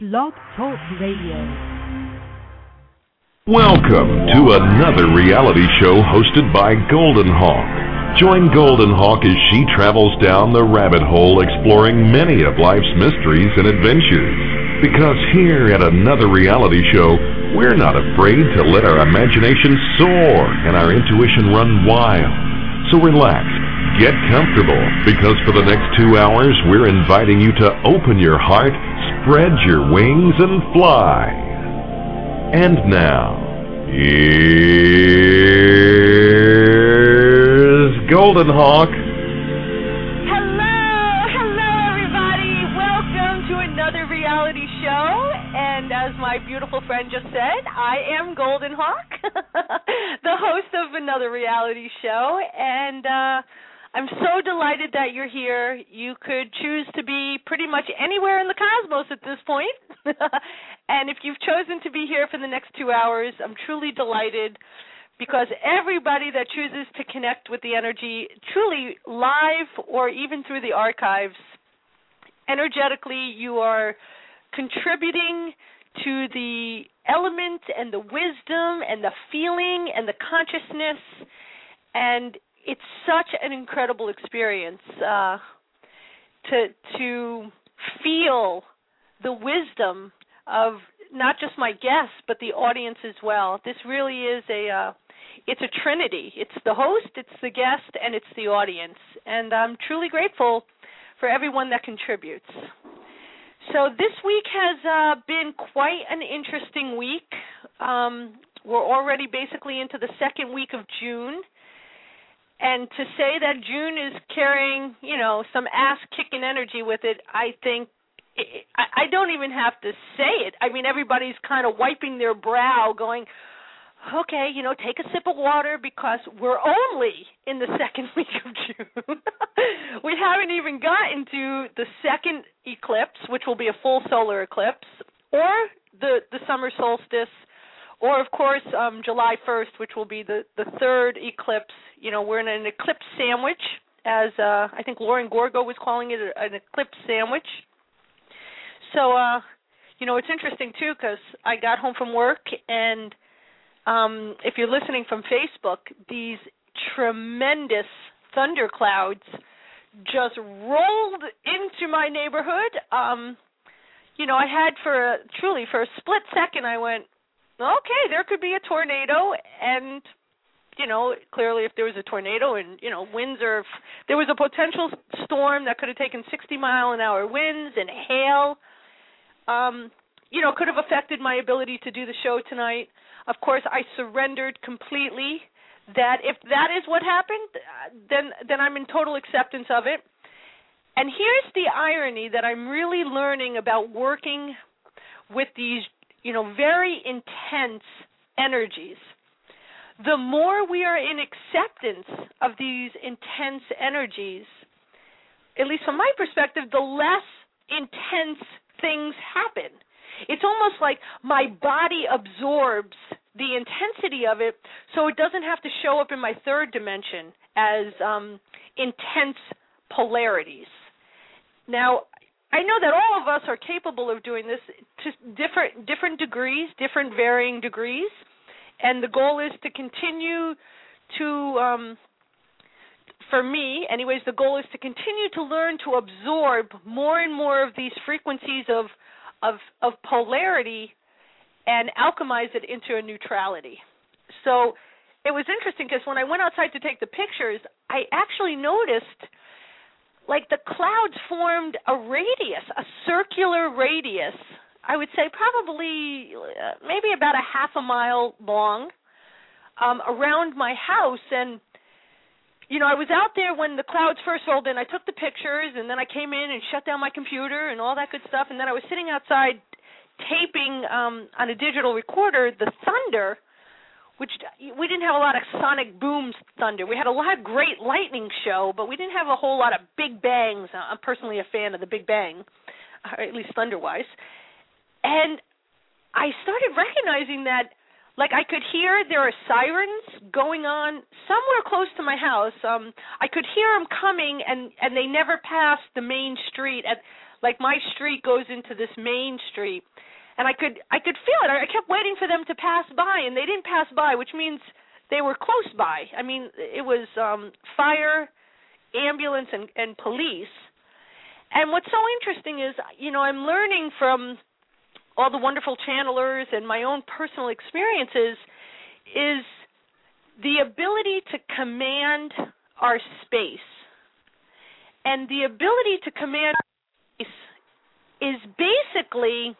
Blog Talk Radio. Welcome to another reality show hosted by Golden Hawk. Join Golden Hawk as she travels down the rabbit hole exploring many of life's mysteries and adventures. Because here at another reality show, we're not afraid to let our imagination soar and our intuition run wild. So relax, get comfortable, because for the next 2 hours, we're inviting you to open your heart, spread your wings, and fly. And now, here's Golden Hawk. Hello, everybody. Welcome to another reality show. And as my beautiful friend just said, I am Golden Hawk, the host of another reality show. And I'm so delighted that you're here. You could choose to be pretty much anywhere in the cosmos at this point. And if you've chosen to be here for the next 2 hours, I'm truly delighted, because everybody that chooses to connect with the energy, truly live or even through the archives, energetically you are contributing to the element and the wisdom and the feeling and the consciousness, and it's such an incredible experience to feel the wisdom of not just my guests but the audience as well. This really is it's a trinity. It's the host, it's the guest, and it's the audience. And I'm truly grateful for everyone that contributes. So this week has been quite an interesting week. We're already basically into the second week of June. And to say that June is carrying, some ass-kicking energy with it, I think I don't even have to say it. I mean, everybody's kind of wiping their brow going, okay, take a sip of water, because we're only in the second week of June. We haven't even gotten to the second eclipse, which will be a full solar eclipse, or the summer solstice, or, of course, July 1st, which will be the third eclipse. We're in an eclipse sandwich, as I think Lauren Gorgo was calling it, an eclipse sandwich. So, it's interesting, too, because I got home from work, and if you're listening from Facebook, these tremendous thunderclouds just rolled into my neighborhood. I had for a split second, I went, okay, there could be a tornado, and, clearly if there was a tornado and, winds there was a potential storm that could have taken 60-mile-an-hour winds and hail, could have affected my ability to do the show tonight. Of course, I surrendered completely. That if that is what happened, then I'm in total acceptance of it. And here's the irony that I'm really learning about working with these, very intense energies. The more we are in acceptance of these intense energies, at least from my perspective, the less intense things happen. It's almost like my body absorbs the intensity of it, so it doesn't have to show up in my third dimension as intense polarities. Now, I know that all of us are capable of doing this to different degrees, different varying degrees, and the goal is to continue to, for me anyways, the goal is to continue to learn to absorb more and more of these frequencies of polarity and alchemize it into a neutrality. So it was interesting, because when I went outside to take the pictures, I actually noticed like the clouds formed a radius, a circular radius, I would say probably maybe about a half a mile long, around my house. And, I was out there when the clouds first rolled in. I took the pictures, and then I came in and shut down my computer and all that good stuff. And then I was sitting outside taping on a digital recorder the thunder, which we didn't have a lot of sonic booms thunder. We had a lot of great lightning show, but we didn't have a whole lot of big bangs. I'm personally a fan of the Big Bang, or at least thunder-wise. And I started recognizing that, like, I could hear there are sirens going on somewhere close to my house. I could hear them coming, and they never passed the main street. like my street goes into this main street, and I could feel it. I kept waiting for them to pass by, and they didn't pass by, which means they were close by. I mean, it was fire, ambulance, and police. And what's so interesting is, I'm learning from all the wonderful channelers and my own personal experiences is the ability to command our space. And the ability to command our space is basically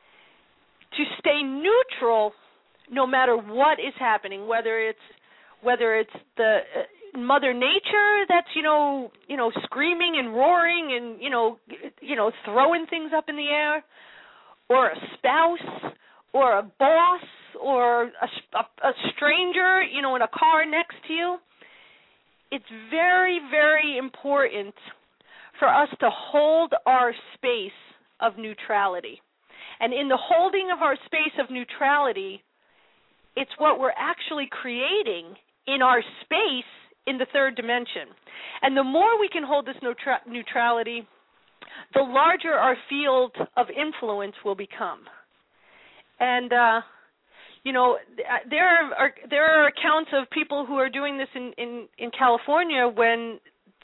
to stay neutral no matter what is happening, whether it's the Mother Nature that's screaming and roaring and throwing things up in the air, or a spouse, or a boss, or a stranger, in a car next to you. It's very, very important for us to hold our space of neutrality. And in the holding of our space of neutrality, it's what we're actually creating in our space in the third dimension. And the more we can hold this neutrality, the larger our field of influence will become. And, there are accounts of people who are doing this in California when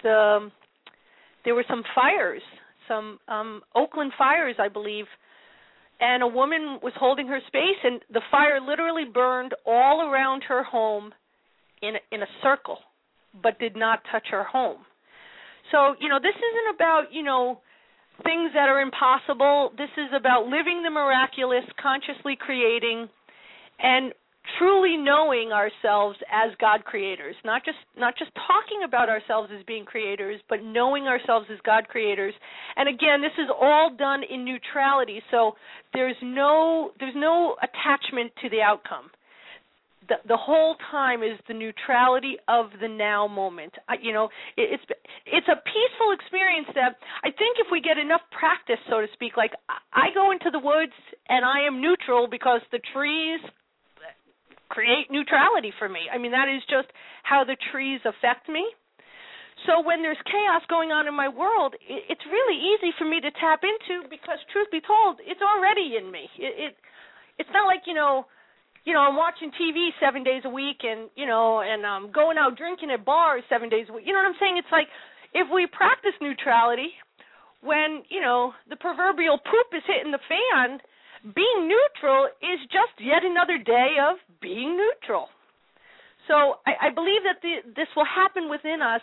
there were some fires, some Oakland fires, I believe, and a woman was holding her space, and the fire literally burned all around her home in a circle, but did not touch her home. So, this isn't about, things that are impossible. This is about living the miraculous, consciously creating, and truly knowing ourselves as God creators. Not just talking about ourselves as being creators, but knowing ourselves as God creators. And again, this is all done in neutrality, so there's no attachment to the outcome. The whole time is the neutrality of the now moment. It's a peaceful experience that I think if we get enough practice, so to speak, like I go into the woods and I am neutral because the trees create neutrality for me. I mean, that is just how the trees affect me. So when there's chaos going on in my world, it's really easy for me to tap into because, truth be told, it's already in me. It's not like, I'm watching TV 7 days a week and I'm going out drinking at bars 7 days a week. You know what I'm saying? It's like if we practice neutrality, when, the proverbial poop is hitting the fan, being neutral is just yet another day of being neutral. So I believe that this will happen within us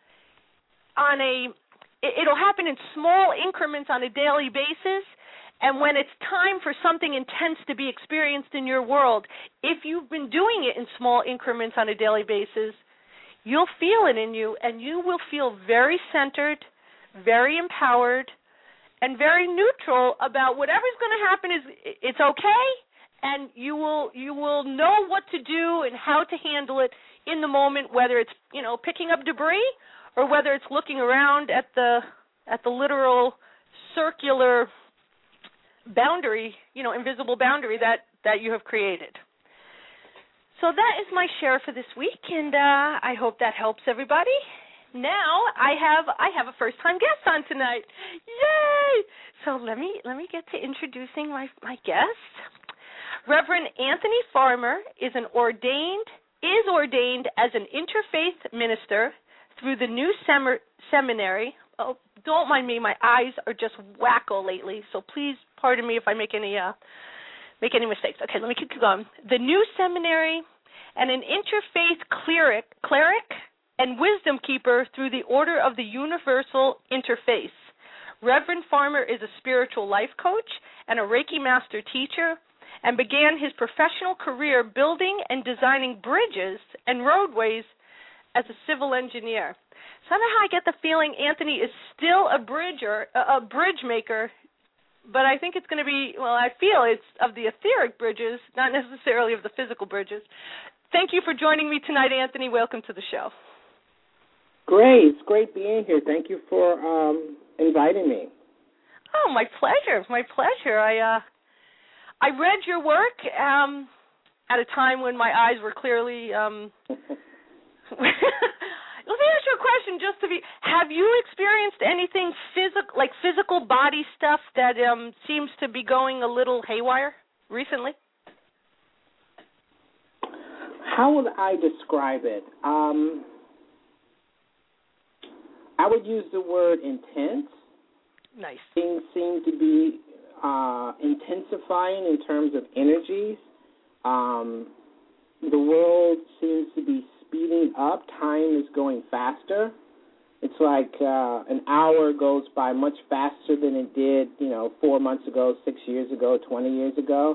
it'll happen in small increments on a daily basis. And when it's time for something intense to be experienced in your world, if you've been doing it in small increments on a daily basis, you'll feel it in you, and you will feel very centered, very empowered, and very neutral about whatever's going to happen it's okay, and you will know what to do and how to handle it in the moment, whether it's picking up debris or whether it's looking around at the literal circular boundary, invisible boundary that you have created. So that is my share for this week, and I hope that helps everybody. Now I have a first-time guest on tonight. Yay! So let me get to introducing my guest. Reverend Anthony Farmer is ordained as an interfaith minister through the New Seminary. Oh, don't mind me, my eyes are just wacko lately, so please pardon me if I make any mistakes. Okay, let me keep going. The New Seminary and an interfaith cleric and wisdom keeper through the Order of the Universal Interface. Reverend Farmer is a spiritual life coach and a Reiki master teacher, and began his professional career building and designing bridges and roadways as a civil engineer. Somehow I get the feeling Anthony is still a bridge maker, but I think it's going to be, I feel it's of the etheric bridges, not necessarily of the physical bridges. Thank you for joining me tonight, Anthony. Welcome to the show. Great. It's great being here. Thank you for inviting me. Oh, my pleasure. My pleasure. I read your work at a time when my eyes were clearly Let me ask you a question just to be, have you experienced anything physical body stuff that seems to be going a little haywire recently? How would I describe it? I would use the word intense. Nice. Things seem to be intensifying in terms of energies. The world seems to be speeding up. Time is going faster. It's like an hour goes by much faster than it did, 4 months ago, 6 years ago, 20 years ago.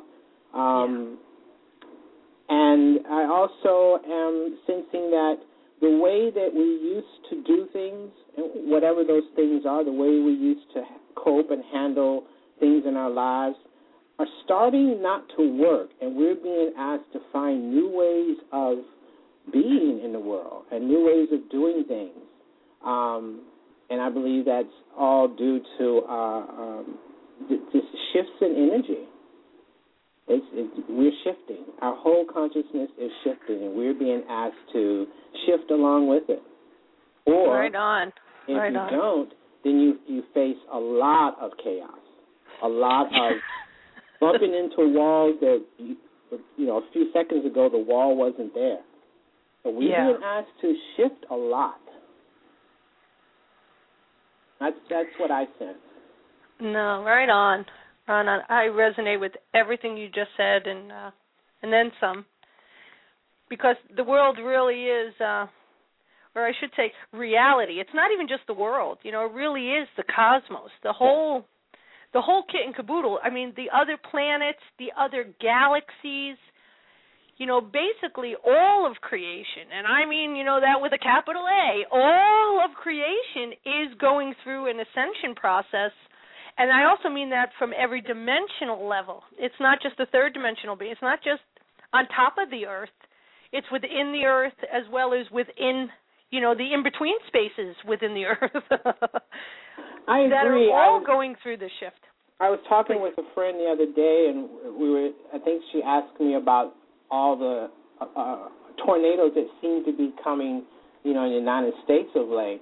And I also am sensing that the way that we used to do things, whatever those things are, the way we used to cope and handle things in our lives, are starting not to work, and we're being asked to find new ways of being in the world and new ways of doing things. And I believe that's all due to just shifts in energy. We're shifting. Our whole consciousness is shifting, and we're being asked to shift along with it. Or right on. If you don't, then you face a lot of chaos, a lot of bumping into walls that, a few seconds ago the wall wasn't there. So we're being asked to shift a lot. That's what I sense. No, right on. I resonate with everything you just said, and then some, because the world really is, or I should say, reality. It's not even just the world. It really is the cosmos, the whole kit and caboodle. I mean, the other planets, the other galaxies. Basically all of creation, and I mean, that with a capital A. All of creation is going through an ascension process. And I also mean that from every dimensional level. It's not just the third dimensional being. It's not just on top of the earth. It's within the earth as well as within, the in-between spaces within the earth. I agree. That are all going through the shift. I was talking with a friend the other day, and I think she asked me about all the tornadoes that seem to be coming, in the United States of late.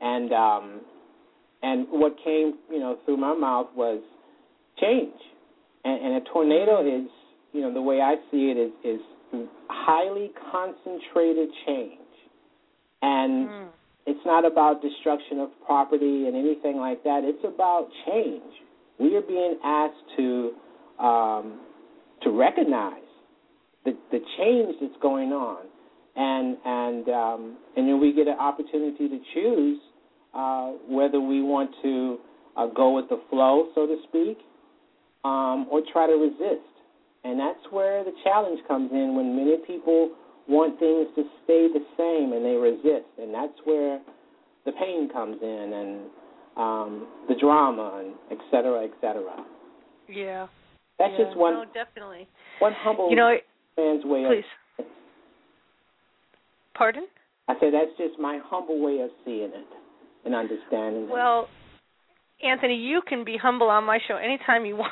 And what came, through my mouth was change. And a tornado is, the way I see it is highly concentrated change. And it's not about destruction of property and anything like that. It's about change. We are being asked to recognize the change that's going on. And then we get an opportunity to choose whether we want to go with the flow, so to speak, or try to resist. And that's where the challenge comes in, when many people want things to stay the same and they resist. And that's where the pain comes in, and the drama, and et cetera, et cetera. Yeah. That's just one. No, definitely. One humble man's way of. Pardon? I said that's just my humble way of seeing it and understanding it. Well, Anthony, you can be humble on my show anytime you want.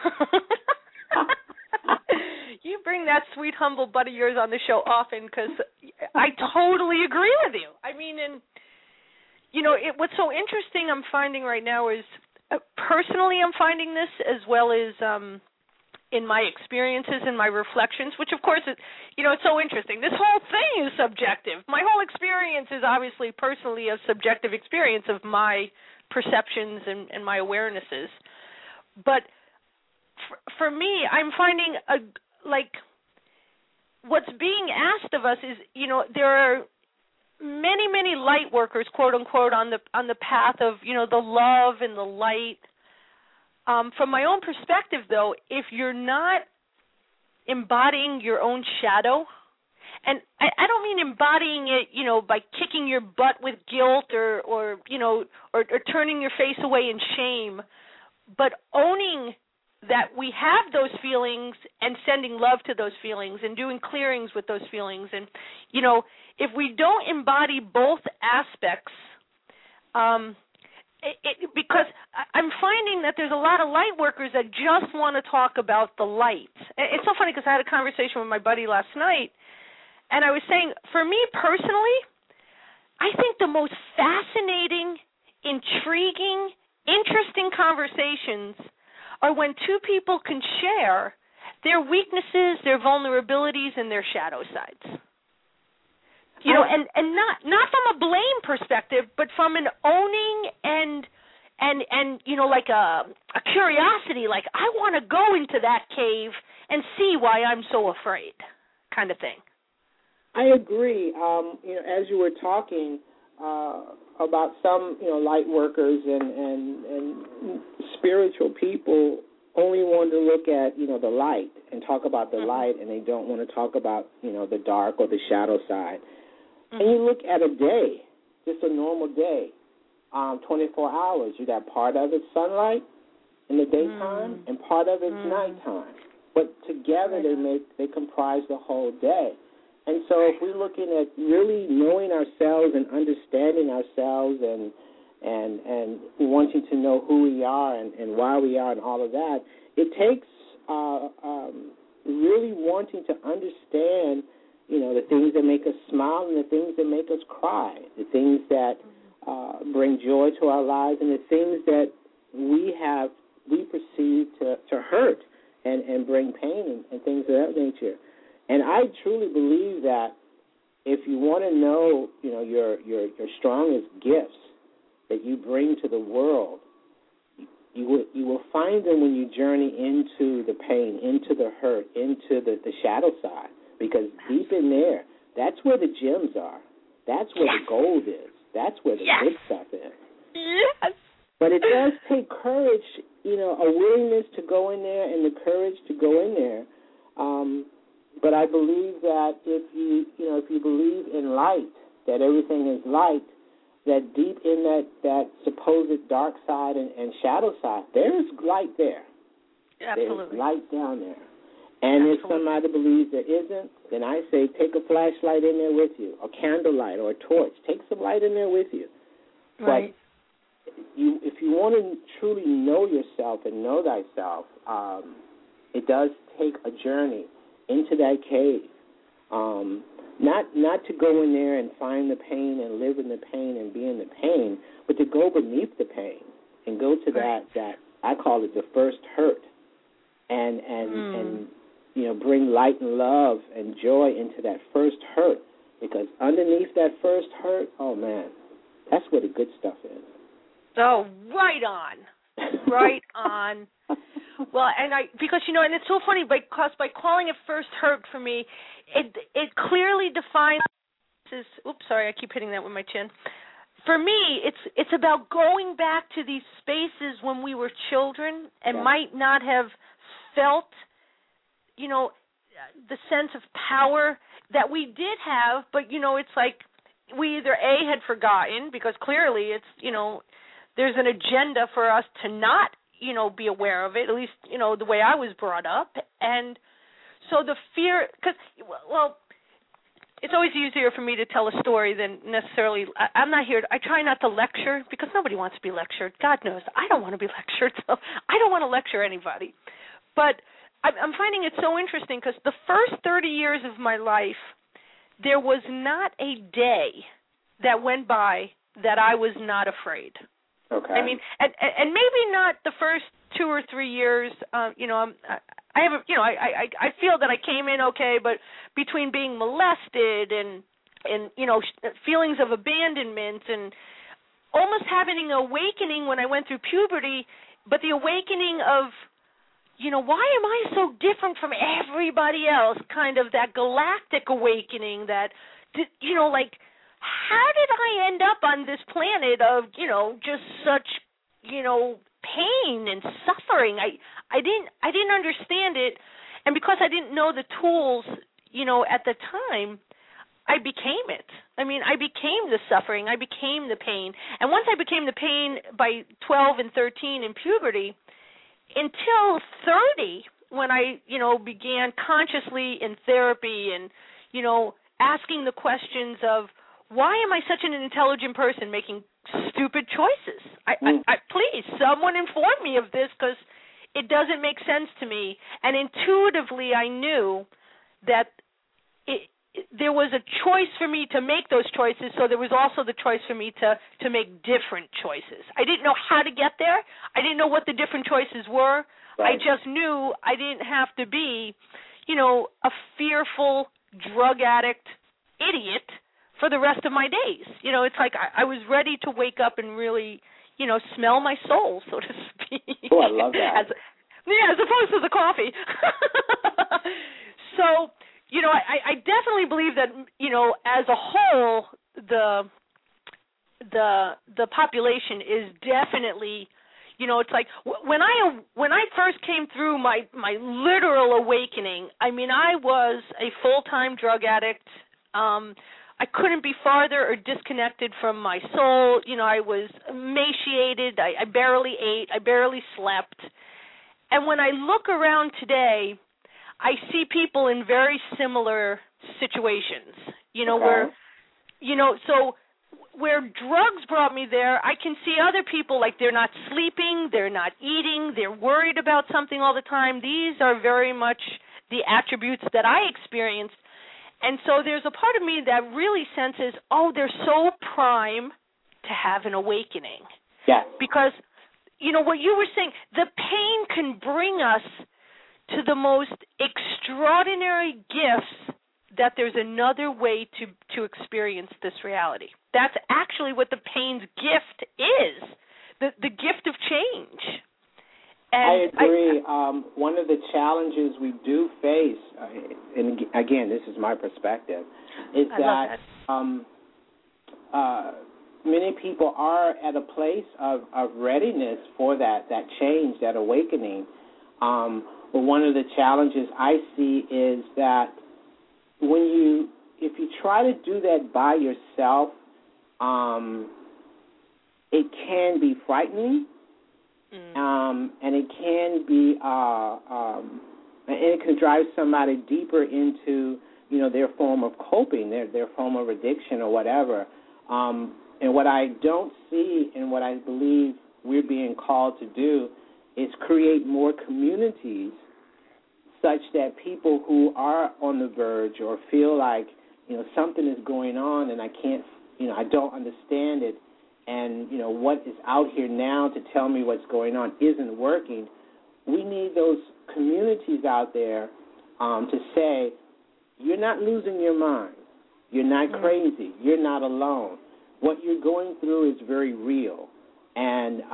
You bring that sweet, humble butt of yours on the show often, because I totally agree with you. I mean, and what's so interesting I'm finding right now is, personally I'm finding this, as well as in my experiences and my reflections, which of course, it's so interesting. This whole thing is subjective. My whole experience is obviously personally a subjective experience of my perceptions and my awarenesses. But for me, I'm finding what's being asked of us is, there are many, many light workers, quote unquote, on the path of, the love and the light. From my own perspective, though, if you're not embodying your own shadow, and I don't mean embodying it, by kicking your butt with guilt or turning your face away in shame, but owning that we have those feelings and sending love to those feelings and doing clearings with those feelings. And, if we don't embody both aspects, because I'm finding that there's a lot of light workers that just want to talk about the light. It's so funny, because I had a conversation with my buddy last night, and I was saying, for me personally, I think the most fascinating, intriguing, interesting conversations are when two people can share their weaknesses, their vulnerabilities, and their shadow sides. You know, and not from a blame perspective, but from an owning and you know, like a curiosity, like I want to go into that cave and see why I'm so afraid, kind of thing. I agree. You know, as you were talking about some, you know, light workers and spiritual people only want to look at, you know, the light and talk about the light, and they don't want to talk about, you know, the dark or the shadow side. And you look at a day, just a normal day, 24 hours. You got part of it sunlight in the daytime and part of it's nighttime. But together they comprise the whole day. And so if we're looking at really knowing ourselves and understanding ourselves and wanting to know who we are and why we are and all of that, it takes really wanting to understand, you know, the things that make us smile and the things that make us cry, the things that bring joy to our lives and the things that we perceive to hurt and bring pain and things of that nature. And I truly believe that if you want to know, you know, your strongest gifts that you bring to the world, you will find them when you journey into the pain, into the hurt, into the shadow side. Because deep in there, that's where the gems are. That's where the gold is. That's where the good stuff is. Yes. But it does take courage, you know, a willingness to go in there and the courage to go in there. But I believe that if you believe in light, that everything is light, that deep in that supposed dark side and shadow side, there is light there. Absolutely. There's light down there. And if somebody believes there isn't, then I say take a flashlight in there with you, a candlelight or a torch. Take some light in there with you. Right. But if you want to truly know yourself and know thyself, it does take a journey into that cave. Not to go in there and find the pain and live in the pain and be in the pain, but to go beneath the pain and go to that I call it the first hurt, and you know, bring light and love and joy into that first hurt, because underneath that first hurt, oh man, that's where the good stuff is. Oh, right on, right on. Well, because you know, and it's so funny because by calling it first hurt for me, it clearly defines. Oops, sorry, I keep hitting that with my chin. For me, it's about going back to these spaces when we were children and might not have felt, you know, the sense of power that we did have, but you know, it's like we either A, had forgotten, because clearly it's, you know, there's an agenda for us to not, you know, be aware of it, at least, you know, the way I was brought up. And so the fear, because, well, it's always easier for me to tell a story than necessarily, I'm not here, I try not to lecture, because nobody wants to be lectured. God knows, I don't want to be lectured, so I don't want to lecture anybody. But I'm finding it so interesting, because the first 30 years of my life, there was not a day that went by that I was not afraid. Okay. I mean, and maybe not the first 2 or 3 years. You know, I have, you know, I feel that I came in okay, but between being molested and you know, feelings of abandonment and almost having an awakening when I went through puberty, but the awakening of, you know, why am I so different from everybody else? Kind of that galactic awakening that, you know, like, how did I end up on this planet of, you know, just such, you know, pain and suffering? I didn't understand it, and because I didn't know the tools, you know, at the time, I became it. I mean, I became the suffering. I became the pain. And once I became the pain by 12 and 13 in puberty, until 30, when I, you know, began consciously in therapy and, you know, asking the questions of, why am I such an intelligent person making stupid choices? I please, someone inform me of this, because it doesn't make sense to me. And intuitively, I knew that there was a choice for me to make those choices, so there was also the choice for me to make different choices. I didn't know how to get there. I didn't know what the different choices were. Right. I just knew I didn't have to be, a fearful drug addict idiot for the rest of my days. It's like I was ready to wake up and really, smell my soul, so to speak. Oh, I love that. As opposed to the coffee. So, I definitely believe that, as a whole, the population is definitely, it's like when I first came through my literal awakening, I was a full-time drug addict. I couldn't be farther or disconnected from my soul. I was emaciated. I barely ate. I barely slept. And when I look around today, I see people in very similar situations, where drugs brought me there, I can see other people like they're not sleeping, they're not eating, they're worried about something all the time. These are very much the attributes that I experienced. And so there's a part of me that really senses, they're so prime to have an awakening. Yeah. Because, what you were saying, the pain can bring us to the most extraordinary gifts that there's another way to experience this reality. That's actually what the pain's gift is, the gift of change. And I agree. One of the challenges we do face, and again, this is my perspective, is that many people are at a place of readiness for that change, that awakening. But one of the challenges I see is that if you try to do that by yourself, it can be frightening, and it can be, and it can drive somebody deeper into, their form of coping, their form of addiction or whatever. And what I don't see, and what I believe we're being called to do, is create more communities such that people who are on the verge or feel like, something is going on and I can't, I don't understand it, and, what is out here now to tell me what's going on isn't working. We need those communities out there to say, you're not losing your mind. You're not crazy. You're not alone. What you're going through is very real. And,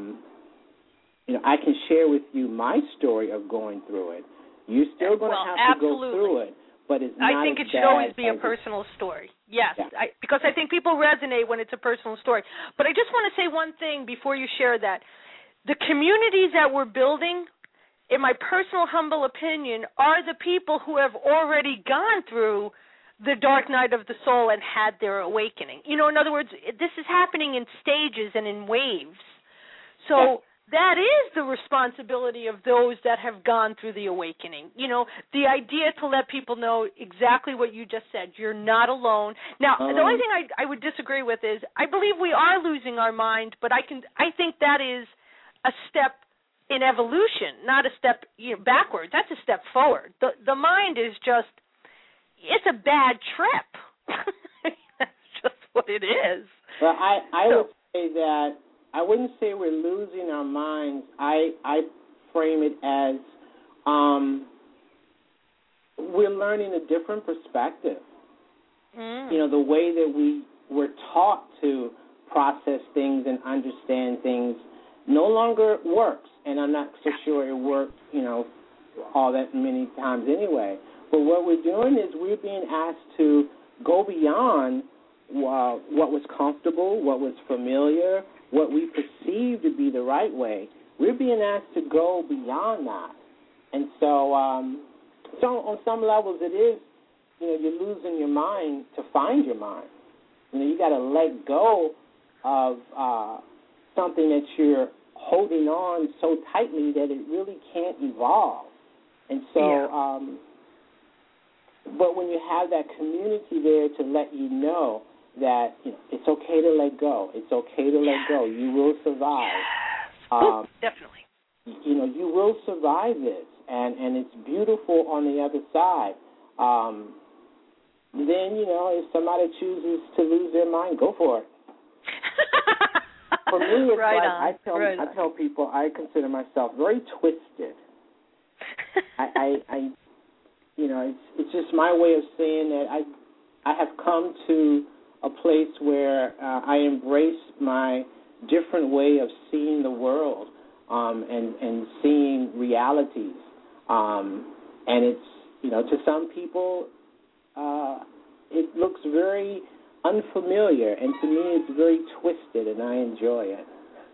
I can share with you my story of going through it. You're still going to have to go through it, but it's not I think it should always be a personal story. Yes, yeah. Because I think people resonate when it's a personal story. But I just want to say one thing before you share that. The communities that we're building, in my personal humble opinion, are the people who have already gone through the dark night of the soul and had their awakening. In other words, this is happening in stages and in waves. So that is the responsibility of those that have gone through the awakening. The idea to let people know exactly what you just said. You're not alone. Now, the only thing I would disagree with is I believe we are losing our mind, but I think that is a step in evolution, not a step backwards. That's a step forward. The mind is just, it's a bad trip. That's just what it is. Well, I would say that I wouldn't say we're losing our minds. I frame it as we're learning a different perspective. The way that we were taught to process things and understand things no longer works. And I'm not so sure it worked, all that many times anyway. But what we're doing is we're being asked to go beyond what was comfortable, what was familiar, what we perceive to be the right way. We're being asked to go beyond that. And so on some levels it is, you're losing your mind to find your mind. You got to let go of something that you're holding on so tightly that it really can't evolve. And so, but when you have that community there to let you know that it's okay to let go. It's okay to let go. You will survive. Definitely. You will survive this, and it's beautiful on the other side. then, if somebody chooses to lose their mind, go for it. For me, it's I tell people I consider myself very twisted. It's just my way of saying that I have come to a place where I embrace my different way of seeing the world and seeing realities. And it's, to some people, it looks very unfamiliar, and to me it's very twisted, and I enjoy it.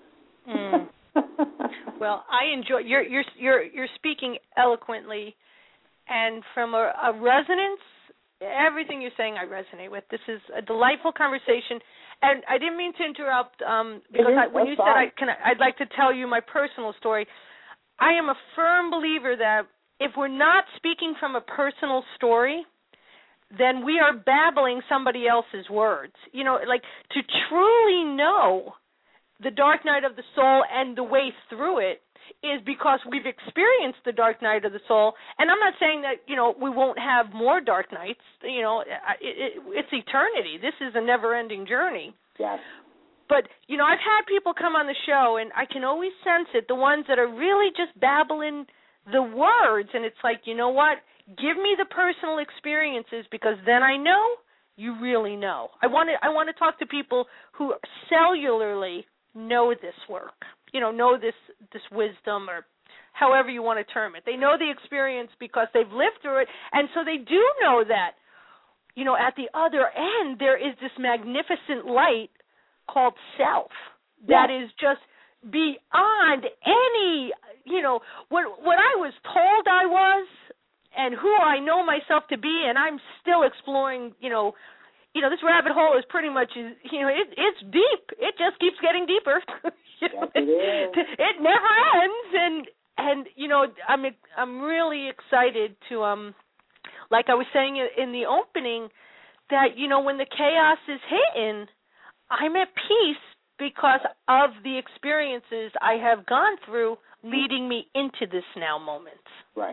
Well, I enjoy you're speaking eloquently, and from a resonance. Everything you're saying I resonate with. This is a delightful conversation, and I didn't mean to interrupt because when you said I'd like to tell you my personal story. I am a firm believer that if we're not speaking from a personal story, then we are babbling somebody else's words. Like to truly know the dark night of the soul and the way through it is because we've experienced the dark night of the soul. And I'm not saying that, we won't have more dark nights. It's eternity. This is a never-ending journey. Yes. But, I've had people come on the show, and I can always sense it, the ones that are really just babbling the words. And it's like, you know what? Give me the personal experiences, because then I know you really know. I want to talk to people who cellularly know this work. Know this wisdom, or however you want to term it. They know the experience because they've lived through it, and so they do know that, at the other end there is this magnificent light called self that is just beyond any, what I was told I was and who I know myself to be, and I'm still exploring, this rabbit hole is pretty much, it's deep. It just keeps getting deeper. Yes, it is. It never ends, and I'm really excited to like I was saying in the opening, that when the chaos is hitting, I'm at peace because of the experiences I have gone through, leading me into this now moment. Right.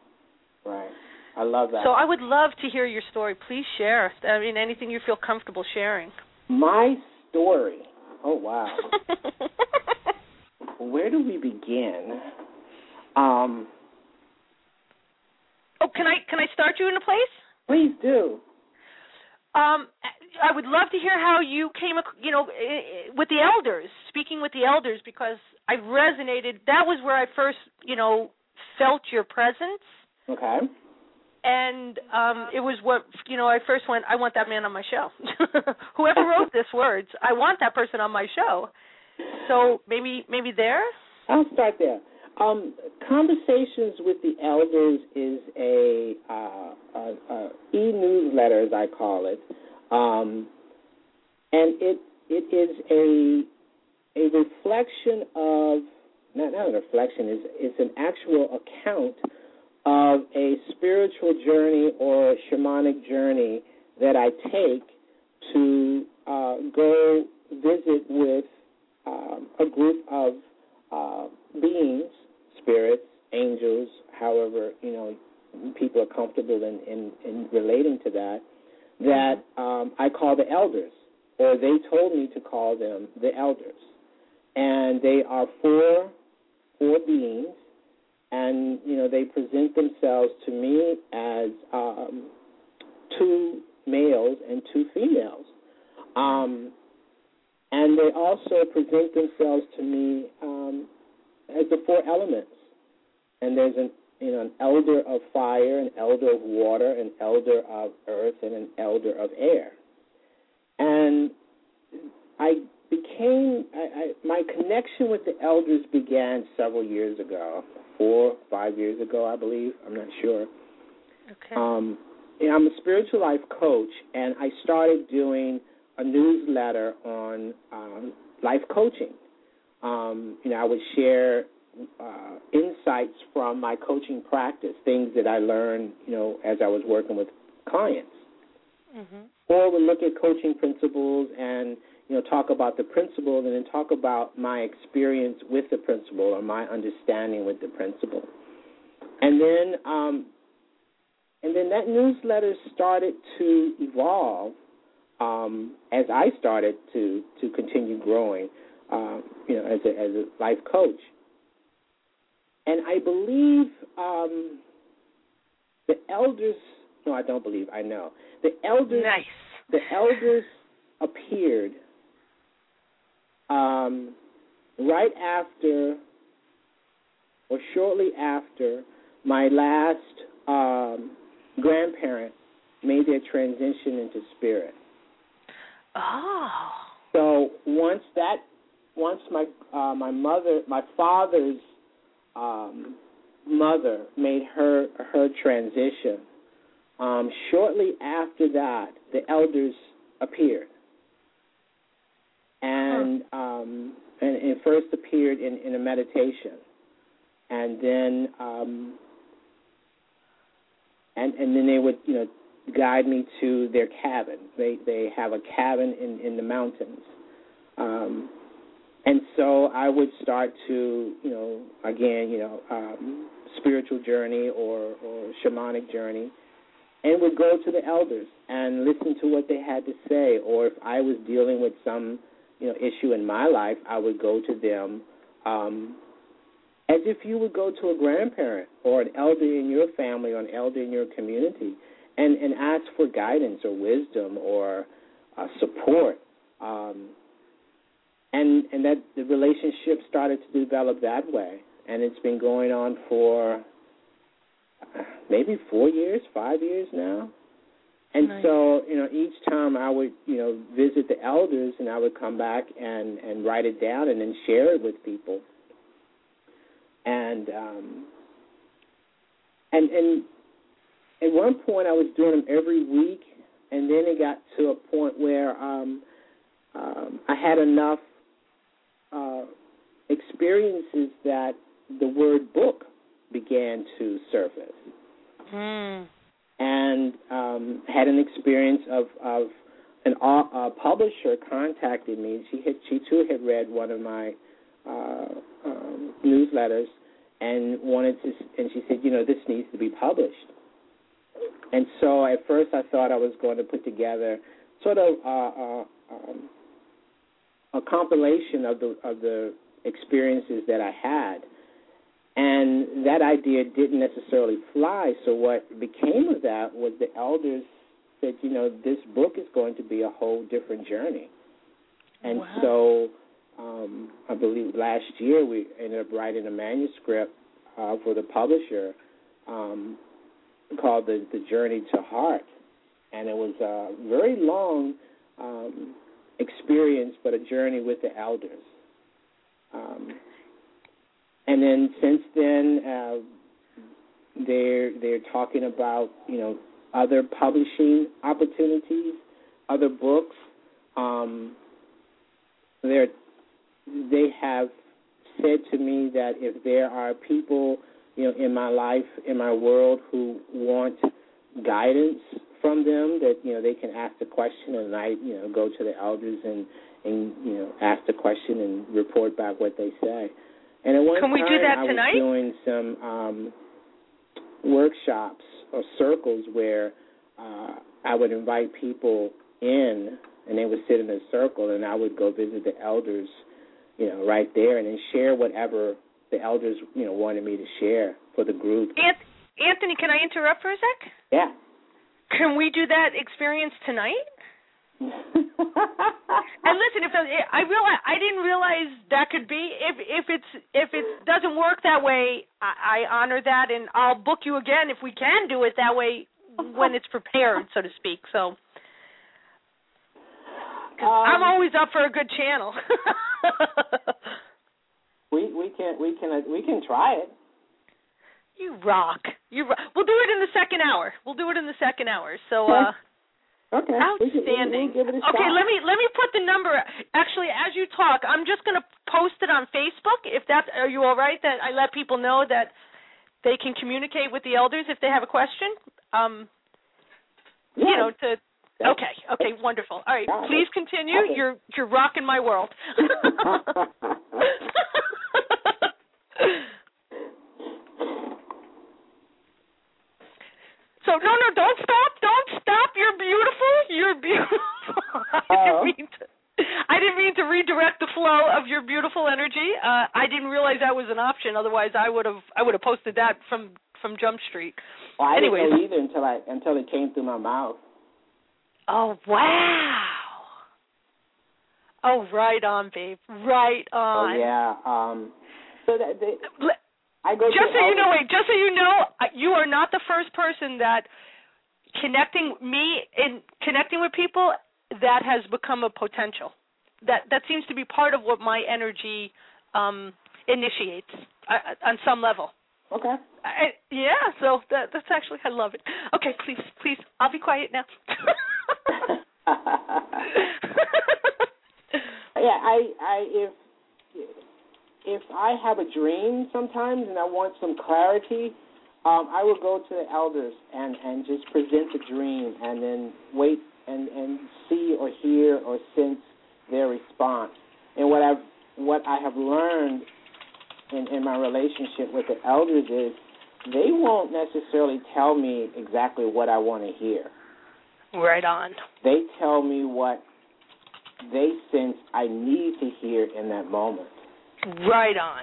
I love that. So I would love to hear your story. Please share. Anything you feel comfortable sharing. My story. Oh, wow. Where do we begin? Can I start you in a place? Please do. I would love to hear how you came, with the elders, speaking with the elders, because I resonated. That was where I first, felt your presence. Okay. And it was what, I first went, I want that man on my show. Whoever wrote these words, I want that person on my show. So maybe there? I'll start there. Conversations with the Elders is a e-newsletter, as I call it, and it is a reflection of, not a reflection, it's an actual account of a spiritual journey or a shamanic journey that I take to go visit with a group of beings, spirits, angels, however, people are comfortable in relating to that I call the elders, or they told me to call them the elders. And they are four beings, and, they present themselves to me as 2 males and 2 females. And they also present themselves to me as the 4 elements. And there's an elder of fire, an elder of water, an elder of earth, and an elder of air. And my connection with the elders began several years ago, 4 or 5 years ago, I believe. I'm not sure. Okay. I'm a spiritual life coach, and I started doing a newsletter on life coaching. I would share insights from my coaching practice, things that I learned, as I was working with clients. Mm-hmm. Or we look at coaching principles and, talk about the principle, and then talk about my experience with the principle or my understanding with the principle. And then And then that newsletter started to evolve as I started to continue growing, as a life coach. And I believe the elders. No, I don't believe. I know the elders. Nice. The elders appeared right after, or shortly after, my last grandparent made their transition into spirit. Oh. So once my father's mother made her transition, shortly after that, the elders appeared, and it first appeared in a meditation, and then and then they would guide me to their cabin. They have a cabin in the mountains, and so I would start to spiritual journey or shamanic journey, and would go to the elders and listen to what they had to say. Or if I was dealing with some issue in my life, I would go to them as if you would go to a grandparent or an elder in your family or an elder in your community and ask for guidance or wisdom or support. And that the relationship started to develop that way. And it's been going on for maybe 4 years, 5 years now. And nice. So, each time I would, visit the elders, and I would come back and write it down and then share it with people. And at one point I was doing them every week, and then it got to a point where I had enough experiences that the word book began to surface. And had an experience of a publisher contacted me. She too had read one of my newsletters and and she said, this needs to be published. And so at first I thought I was going to put together sort of a compilation of the experiences that I had. And that idea didn't necessarily fly. So what became of that was the elders said, this book is going to be a whole different journey. And wow. So I believe last year we ended up writing a manuscript for the publisher called The Journey to Heart. And it was a very long experience, but a journey with the elders. And then since then, they're talking about other publishing opportunities, other books. They have said to me that if there are people in my life, in my world, who want guidance from them, that they can ask the question, and I go to the elders and ask the question and report back what they say. And at one Can we time, do that I tonight? was doing some workshops or circles where I would invite people in, and they would sit in a circle, and I would go visit the elders, right there, and then share whatever the elders, wanted me to share for the group. Anthony, can I interrupt for a sec? Yeah. Can we do that experience tonight? And listen, I didn't realize that could be. If it doesn't work that way, I honor that, and I'll book you again if we can do it that way when it's prepared, so to speak. So, 'cause I'm always up for a good channel. we can try it. You rock. We'll do it in the second hour. So. Okay. Outstanding. We'll give it a shot. Okay, let me put the number. Actually, as you talk, I'm just going to post it on Facebook. Are you all right that I let people know that they can communicate with the elders if they have a question? Yeah. Okay, wonderful. All right, please continue. Okay. You're rocking my world. So So no, don't stop. You're beautiful. I didn't mean to redirect the flow of your beautiful energy. I didn't realize that was an option. Otherwise, I would have posted that from Jump Street. Well, I Anyways. didn't know either until it came through my mouth. Oh wow! Oh, right on, babe. Right on. Oh yeah. So that I go. Just so you know, you are not the first person that connecting with people that has become a potential. That seems to be part of what my energy initiates on some level. Okay. So that's actually, I love it. Okay, please, I'll be quiet now. Yeah, if I have a dream sometimes and I want some clarity, I will go to the elders and just present the dream and then wait and see or hear or sense their response. And what I have learned in my relationship with the elders is they won't necessarily tell me exactly what I want to hear. Right on. They tell me what they sense I need to hear in that moment. Right on.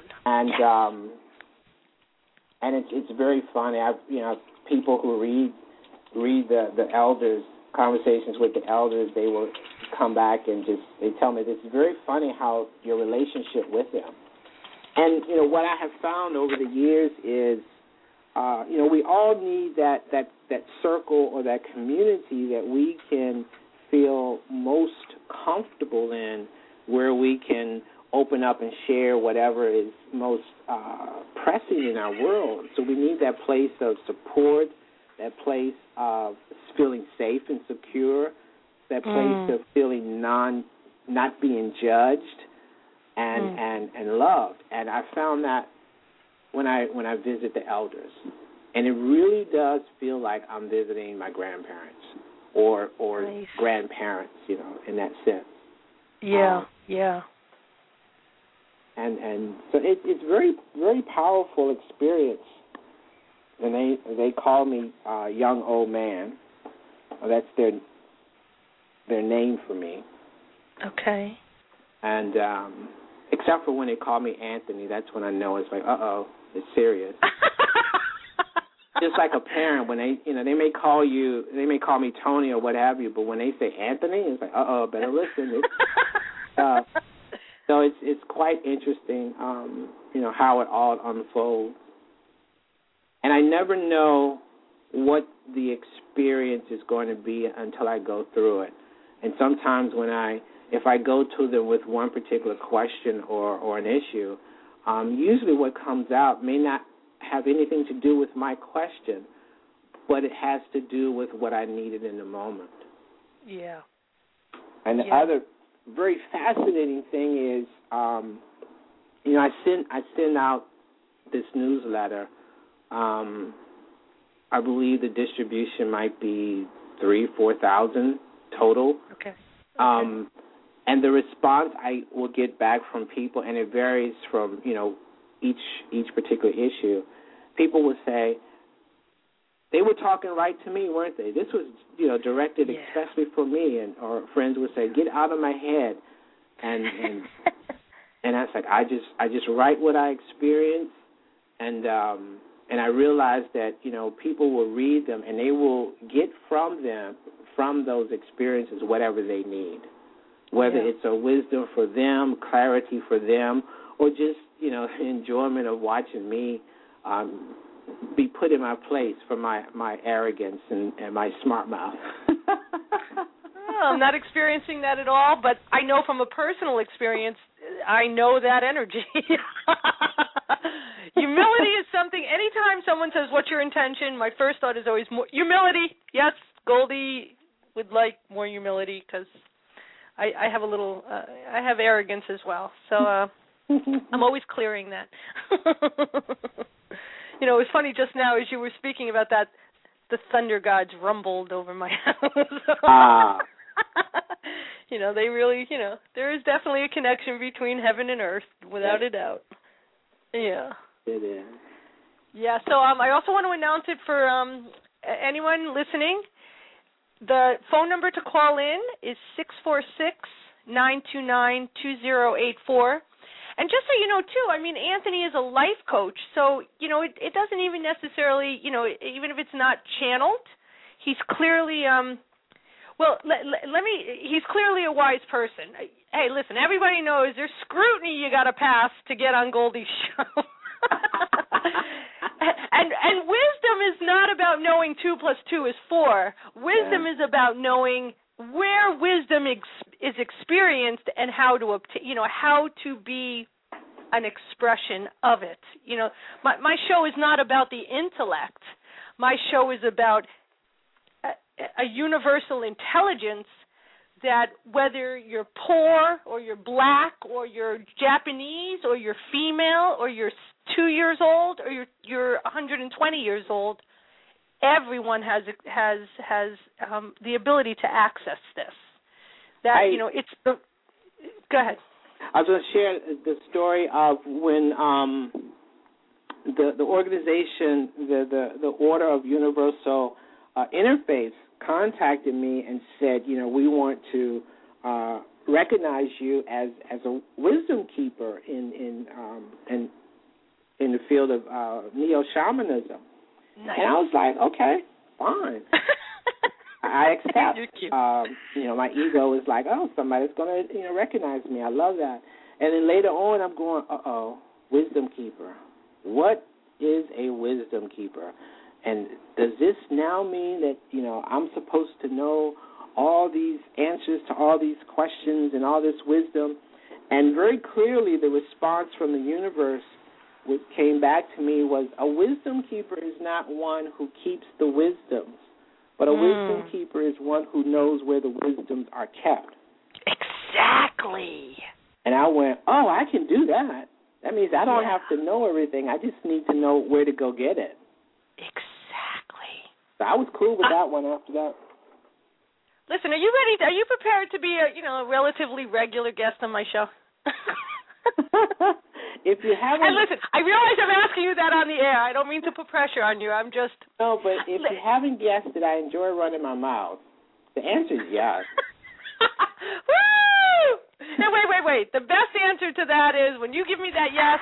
And it's very funny. I've people who read the elders, conversations with the elders, they will come back and they tell me this is very funny how your relationship with them. And what I have found over the years is we all need that circle or that community that we can feel most comfortable in, where we can open up and share whatever is most pressing in our world. So we need that place of support, that place of feeling safe and secure, that place of feeling not being judged and loved. And I found that when I visit the elders, and it really does feel like I'm visiting my grandparents or nice. Grandparents, in that sense. Yeah. And so it's very, very powerful experience. And they call me young old man. That's their name for me. Okay. And except for when they call me Anthony, that's when I know it's like, it's serious. Just like a parent, when they may call me Tony or what have you, but when they say Anthony, it's like, better listen. So it's quite interesting, how it all unfolds. And I never know what the experience is going to be until I go through it. And sometimes if I go to them with one particular question or an issue, usually what comes out may not have anything to do with my question, but it has to do with what I needed in the moment. Yeah. And the other very fascinating thing is, I send out this newsletter. I believe the distribution might be 3,000-4,000 total. Okay. And the response I will get back from people, and it varies from each particular issue. People will say, they were talking right to me, weren't they? This was directed especially for me, or friends would say, get out of my head, and and I was like, I just write what I experience, and I realized that people will read them and they will get from those experiences whatever they need, whether it's a wisdom for them, clarity for them, or just enjoyment of watching me be put in my place for my arrogance and my smart mouth. I'm not experiencing that at all, but I know from a personal experience, I know that energy. Humility is something, anytime someone says, what's your intention, my first thought is always more humility. Yes, Goldie would like more humility because I have a little, I have arrogance as well. So I'm always clearing that. It was funny just now as you were speaking about that, the thunder gods rumbled over my house. They really, there is definitely a connection between heaven and earth, without a doubt. Yeah. It is. Yeah, so I also want to announce it for anyone listening, the phone number to call in is 646-929-2084. And just so you know, too, I mean, Anthony is a life coach, so, you know, it doesn't even necessarily, you know, even if it's not channeled, he's clearly, he's clearly a wise person. Hey, listen, everybody knows there's scrutiny you got to pass to get on Goldie's show. and wisdom is not about knowing 2 + 2 is 4. Wisdom is about knowing where wisdom is experienced and how to obtain, you know, how to be an expression of it. You know, my show is not about the intellect. My show is about a universal intelligence that whether you're poor or you're black or you're Japanese or you're female or you're 2 years old or you're 120 years old, everyone has the ability to access this. It's the. Go ahead. I was going to share the story of when the organization, the Order of Universal Interfaith, contacted me and said, you know, we want to recognize you as a wisdom keeper in the field of neo-shamanism. Nice. And I was like, okay, fine. I accept. You know, my ego is like, oh, somebody's going to, you know, recognize me. I love that. And then later on, I'm going, wisdom keeper. What is a wisdom keeper? And does this now mean that, you know, I'm supposed to know all these answers to all these questions and all this wisdom? And very clearly the response from the universe what came back to me was a wisdom keeper is not one who keeps the wisdoms, but a wisdom keeper is one who knows where the wisdoms are kept. Exactly. And I went, oh, I can do that. That means I don't have to know everything. I just need to know where to go get it. Exactly. So I was cool with that one after that. Listen, are you ready? Are you prepared to be a relatively regular guest on my show? If you haven't, and listen, I realize I'm asking you that on the air. I don't mean to put pressure on you. I'm just no, but if you haven't guessed it, I enjoy running my mouth. The answer is yes. Woo! Now, wait. The best answer to that is when you give me that yes.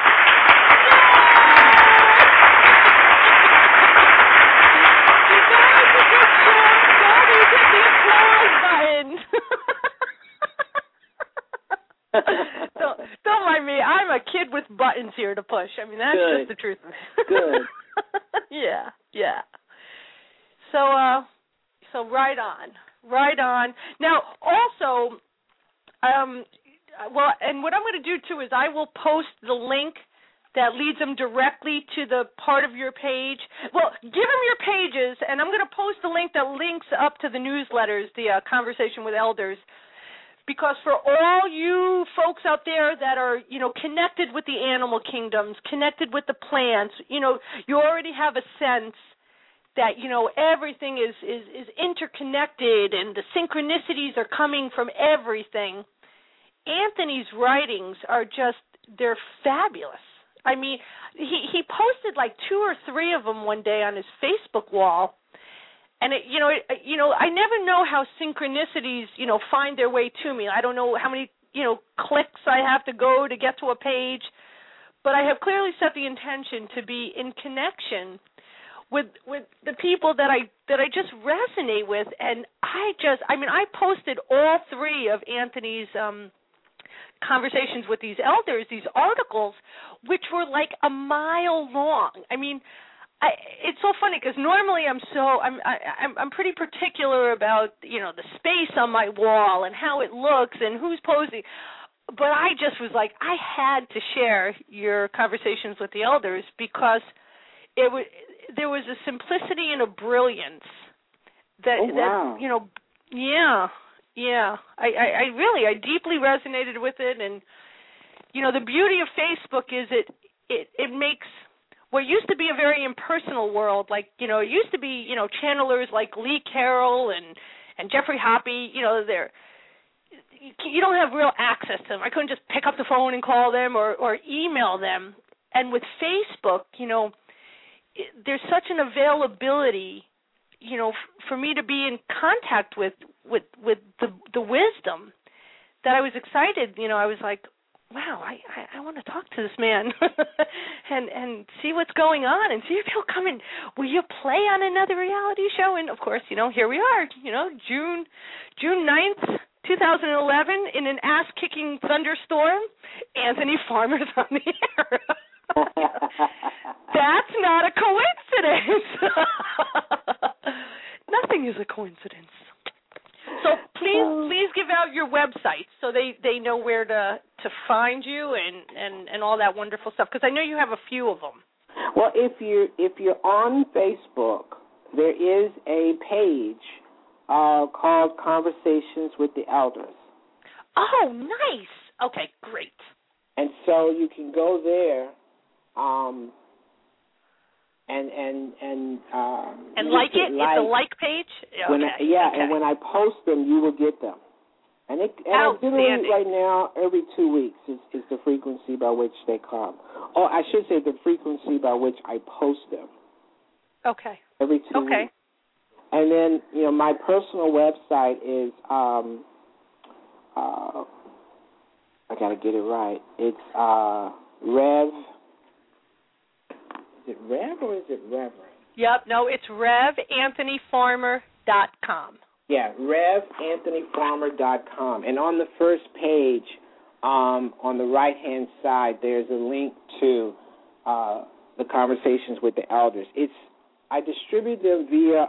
Don't mind me. I'm a kid with buttons here to push. I mean, that's Good. just the truth. Good. Yeah. So right on. Now, also, and what I'm going to do too is I will post the link that leads them directly to the part of your page. Well, give them your pages, and I'm going to post the link that links up to the newsletters, the Conversation with Elders. Because for all you folks out there that are, connected with the animal kingdoms, connected with the plants, you already have a sense that, everything is interconnected and the synchronicities are coming from everything. Anthony's writings are they're fabulous. I mean, he posted like 2 or 3 of them one day on his Facebook wall. And I never know how synchronicities, find their way to me. I don't know how many, clicks I have to go to get to a page, but I have clearly set the intention to be in connection with the people that I just resonate with. And I posted all 3 of Anthony's conversations with these elders, these articles, which were like a mile long. I mean, it's so funny because normally I'm pretty particular about the space on my wall and how it looks and who's posing, but I just was like I had to share your conversations with the elders because there was a simplicity and a brilliance that I deeply resonated with it. And the beauty of Facebook is it makes what used to be a very impersonal world, like, it used to be, channelers like Lee Carroll and Jeffrey Hoppe, you don't have real access to them. I couldn't just pick up the phone and call them or email them. And with Facebook, there's such an availability for me to be in contact with the wisdom, that I was excited. I was like, wow, I want to talk to this man and see what's going on and see if he'll come in. Will you play on another reality show? And, of course, here we are, June 9th, 2011, in an ass-kicking thunderstorm. Anthony Farmer's on the air. That's not a coincidence. Nothing is a coincidence. So please give out your website so they know where to find you and all that wonderful stuff, because I know you have a few of them. Well, if you're on Facebook, there is a page called Conversations with the Elders. Oh, nice. Okay, great. And so you can go there and like it. It's a like page. And when I post them, you will get them. And literally right now, every 2 weeks is the frequency by which they come. Or I should say the frequency by which I post them. Okay. Every 2 weeks. And then, my personal website is, I got to get it right. It's Rev. Is it Rev or is it Reverend? Yep, no, it's RevAnthonyFarmer.com. Yeah, RevAnthonyFarmer.com. And on the first page, on the right-hand side, there's a link to the Conversations with the Elders. I distribute them via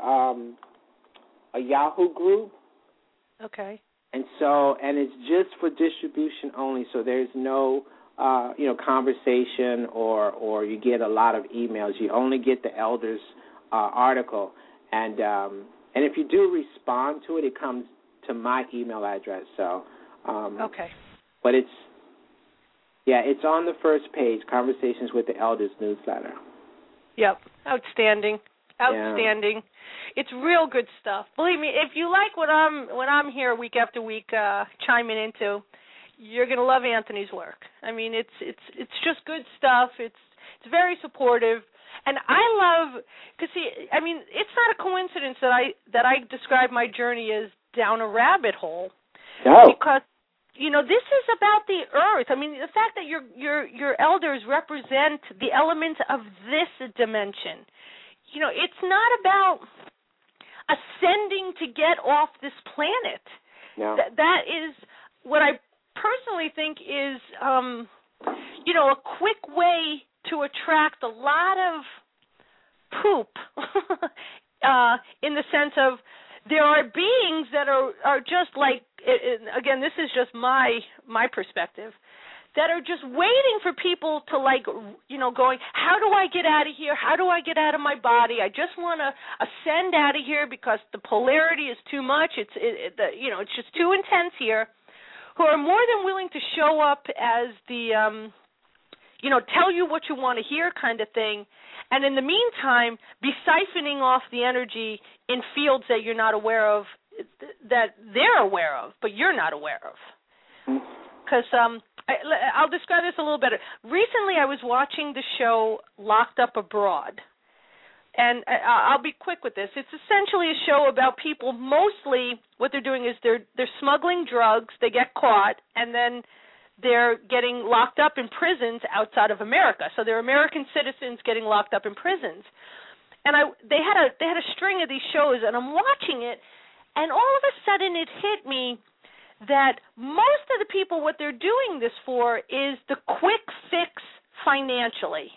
a Yahoo group. Okay. And it's just for distribution only, so there's no conversation or you get a lot of emails. You only get the Elders article, and if you do respond to it, it comes to my email address. So okay. But it's on the first page, Conversations with the Elders newsletter. Yep, outstanding. Yeah. It's real good stuff. Believe me, if you like what I'm here week after week chiming into, you're going to love Anthony's work. I mean, it's just good stuff. It's very supportive, and I love, because it's not a coincidence that I describe my as down a rabbit hole. No. Because this is about the earth. I mean, the fact that your elders represent the elements of this dimension. It's not about ascending to get off this planet. No. That is what I personally think is, a quick way to attract a lot of poop in the sense of there are beings that are just like, again, this is just my perspective, that are just waiting for people to going, how do I get out of here? How do I get out of my body? I just want to ascend out of here because the polarity is too much. It's just too intense here. Who are more than willing to show up as the, tell you what you want to hear kind of thing, and in the meantime, be siphoning off the energy in fields that you're not aware of, that they're aware of, but you're not aware of. Because I'll describe this a little better. Recently, I was watching the show Locked Up Abroad. And I'll be quick with this. It's essentially a show about people. Mostly what they're doing is they're smuggling drugs. They get caught, and then they're getting locked up in prisons outside of America. So they're American citizens getting locked up in prisons. And they had a string of these shows, and I'm watching it, and all of a sudden it hit me that most of the people, what they're doing this for is the quick fix financially.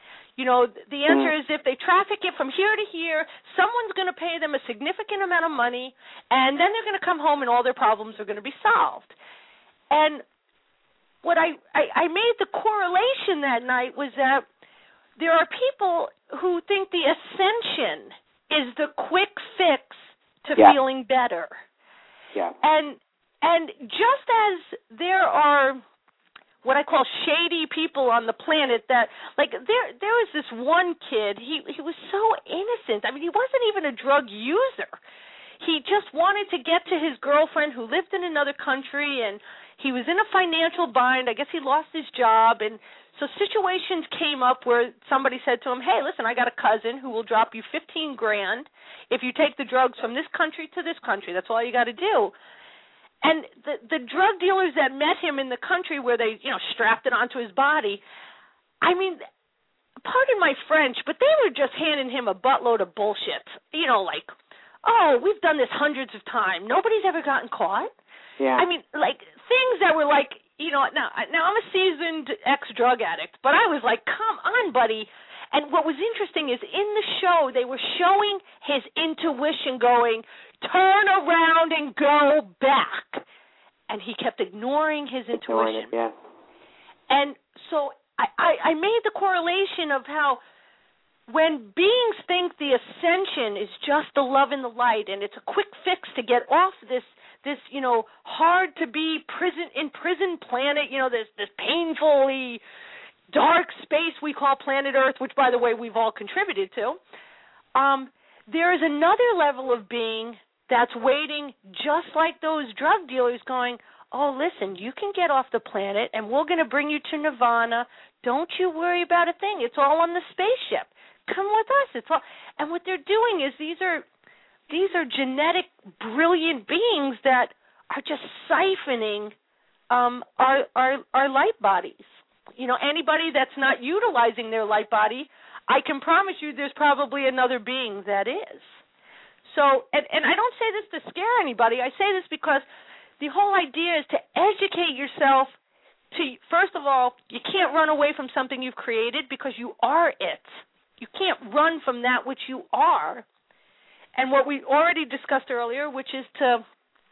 The answer is if they traffic it from here to here, someone's going to pay them a significant amount of money, and then they're going to come home and all their problems are going to be solved. And what I made the correlation that night was that there are people who think the ascension is the quick fix to feeling better. Yeah. And just as there are what I call shady people on the planet that, there was this one kid, he was so innocent. I mean, he wasn't even a drug user. He just wanted to get to his girlfriend who lived in another country, and he was in a financial bind. I guess he lost his job, and so situations came up where somebody said to him, hey, listen, I got a cousin who will drop you $15,000 if you take the drugs from this country to this country. That's all you got to do. And the drug dealers that met him in the country where they, strapped it onto his body, I mean, pardon my French, but they were just handing him a buttload of bullshit. Like, oh, we've done this hundreds of times. Nobody's ever gotten caught. Yeah. I mean, like, things that were like, now I'm a seasoned ex-drug addict, but I was like, come on, buddy. And what was interesting is in the show, they were showing his intuition going, turn around and go back. And he kept ignoring his intuition. Yeah. And so I made the correlation of how when beings think the ascension is just the love and the light, and it's a quick fix to get off this hard to be prison planet, this painfully dark space we call planet Earth, which, by the way, we've all contributed to, there is another level of being that's waiting just like those drug dealers going, oh, listen, you can get off the planet, and we're going to bring you to Nirvana. Don't you worry about a thing. It's all on the spaceship. Come with us. It's all. And what they're doing is these are genetic, brilliant beings that are just siphoning our light bodies. Anybody that's not utilizing their light body, I can promise you there's probably another being that is. So, and I don't say this to scare anybody. I say this because the whole idea is to educate yourself to, first of all, you can't run away from something you've created because you are it. You can't run from that which you are. And what we already discussed earlier, which is to,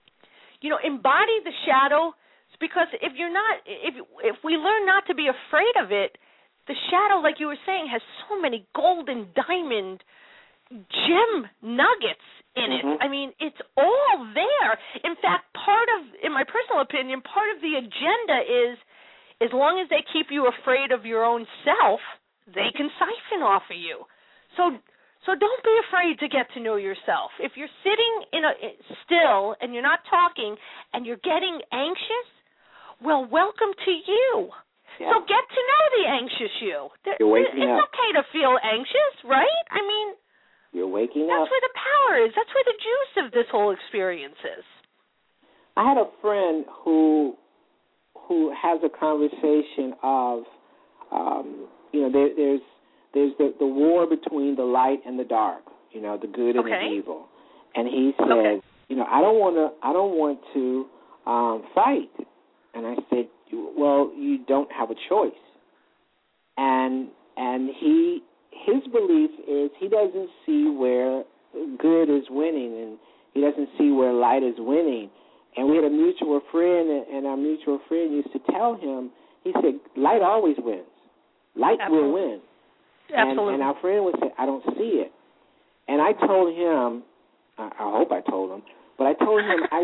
embody the shadow. Because if we learn not to be afraid of it, the shadow, like you were saying, has so many golden diamond gem nuggets in it. I mean, it's all there. In fact, in my personal opinion, part of the agenda is, as long as they keep you afraid of your own self, they can siphon off of you. So don't be afraid to get to know yourself. If you're sitting still and you're not talking and you're getting anxious, well, welcome to you. Yeah. So get to know the anxious you. You're waking up. It's okay to feel anxious, right? I mean, you're waking that's up. Where the power is. That's where the juice of this whole experience is. I had a friend who has a conversation of, there's the war between the light and the dark, the good and the evil. And he said, I don't want to fight. And I said, well, you don't have a choice. And his belief is he doesn't see where good is winning, and he doesn't see where light is winning. And we had a mutual friend, and our mutual friend used to tell him, he said, light always wins. Light will win. Absolutely. And our friend would say, I don't see it. And I told him, I hope I told him, but I told him, I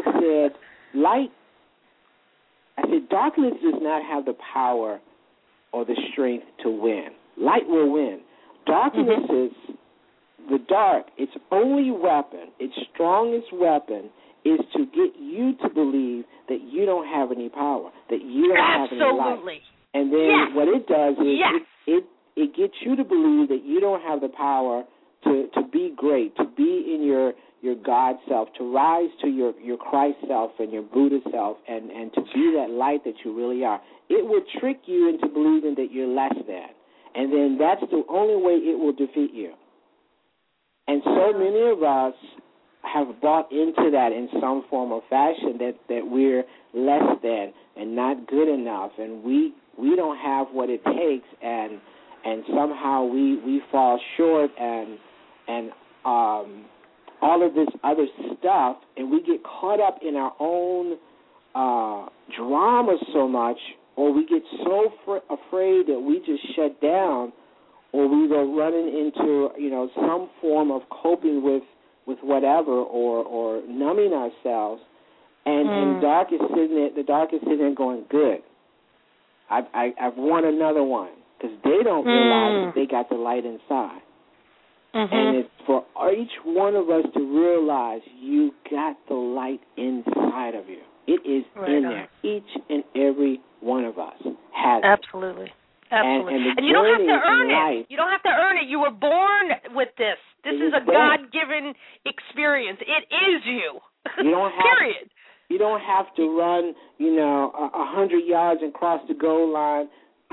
said, darkness does not have the power or the strength to win. Light will win. Darkness is the dark. Its only weapon, its strongest weapon, is to get you to believe that you don't have any power, that you don't have any light. Absolutely. And then what it does is it gets you to believe that you don't have the power to be great, to be in your God self, to rise to your Christ self and your Buddha self, and to be that light that you really are. It will trick you into believing that you're less than. And then that's the only way it will defeat you. And so many of us have bought into that in some form or fashion, that we're less than and not good enough, and we don't have what it takes, and somehow we fall short, and all of this other stuff, and we get caught up in our own drama so much, or we get so afraid that we just shut down, or we go running into some form of coping with whatever, or numbing ourselves, and the dark is sitting there going, good. I've won another one, because they don't realize that they got the light inside. And it's for each one of us to realize you got the light inside of you. It is in there. Each and every one of us has it. Absolutely. Absolutely. And you don't have to earn it. You don't have to earn it. You were born with this. This is a God-given experience. It is you. You don't have, period. You don't have to run, 100 yards and cross the goal line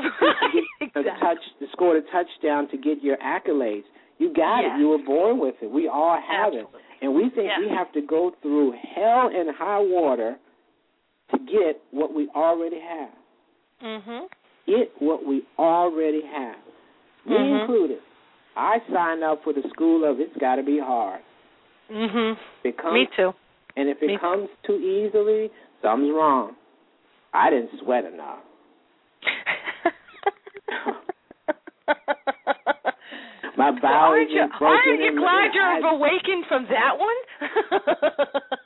to score the touchdown to get your accolades. You got it. You were born with it. We all have it. And we think we have to go through hell and high water to get what we already have. Mm-hmm. Get what we already have. Me included. I signed up for the school of it's got to be hard. Mm-hmm. Me too. And if it comes too easily, something's wrong. I didn't sweat enough. My bowels are broken. Aren't you glad you've awakened from that one?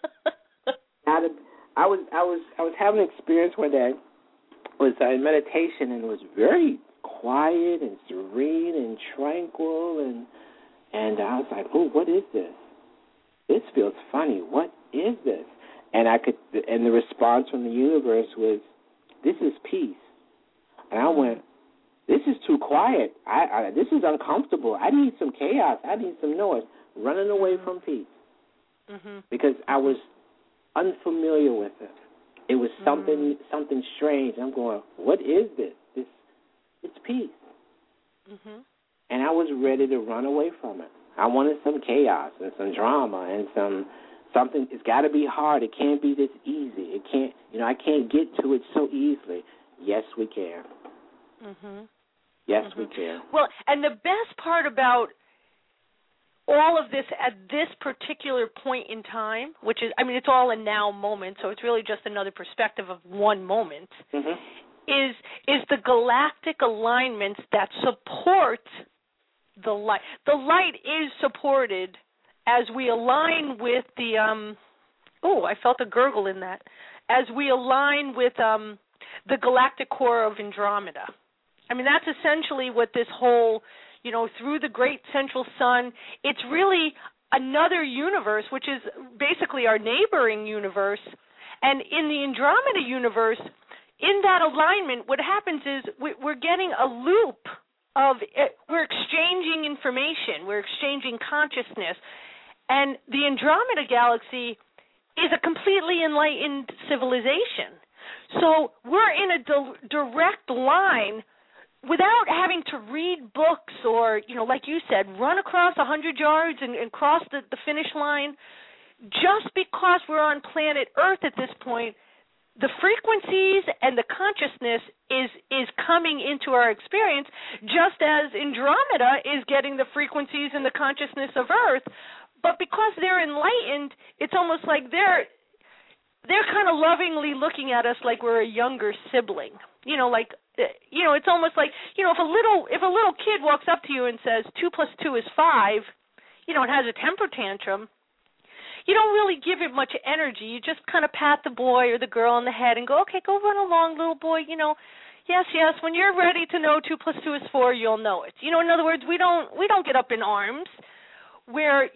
I was having an experience one day. It was in meditation, and it was very quiet and serene and tranquil, and I was like, "Oh, what is this? This feels funny. What is this?" And the response from the universe was, "This is peace." And I went, "This is too quiet. This is uncomfortable. I need some chaos. I need some noise." Running away from peace because I was unfamiliar with it. It was something strange. I'm going, what is this? It's peace. And I was ready to run away from it. I wanted some chaos and some drama and something. It's got to be hard. It can't be this easy. It can't. I can't get to it so easily. Yes, we can. Yes, we can. Well, and the best part about all of this at this particular point in time, which is, it's all a now moment, so it's really just another perspective of one moment, is the galactic alignments that support the light. The light is supported as we align with the, I felt a gurgle in that, as we align with the galactic core of Andromeda. That's essentially what this whole, through the great central sun, it's really another universe, which is basically our neighboring universe. And in the Andromeda universe, in that alignment, what happens is we're getting a loop of, we're exchanging information, we're exchanging consciousness. And the Andromeda galaxy is a completely enlightened civilization. So we're in a direct line without having to read books or, like you said, run across 100 yards and cross the finish line. Just because we're on planet Earth at this point, the frequencies and the consciousness is coming into our experience, just as Andromeda is getting the frequencies and the consciousness of Earth. But because they're enlightened, it's almost like they're kind of lovingly looking at us like we're a younger sibling. It's almost like, if a little kid walks up to you and says 2 + 2 is 5, and has a temper tantrum, you don't really give it much energy. You just kind of pat the boy or the girl on the head and go, okay, go run along, little boy. Yes, when you're ready to know 2 + 2 is 4, you'll know it. In other words, we don't get up in arms. Where,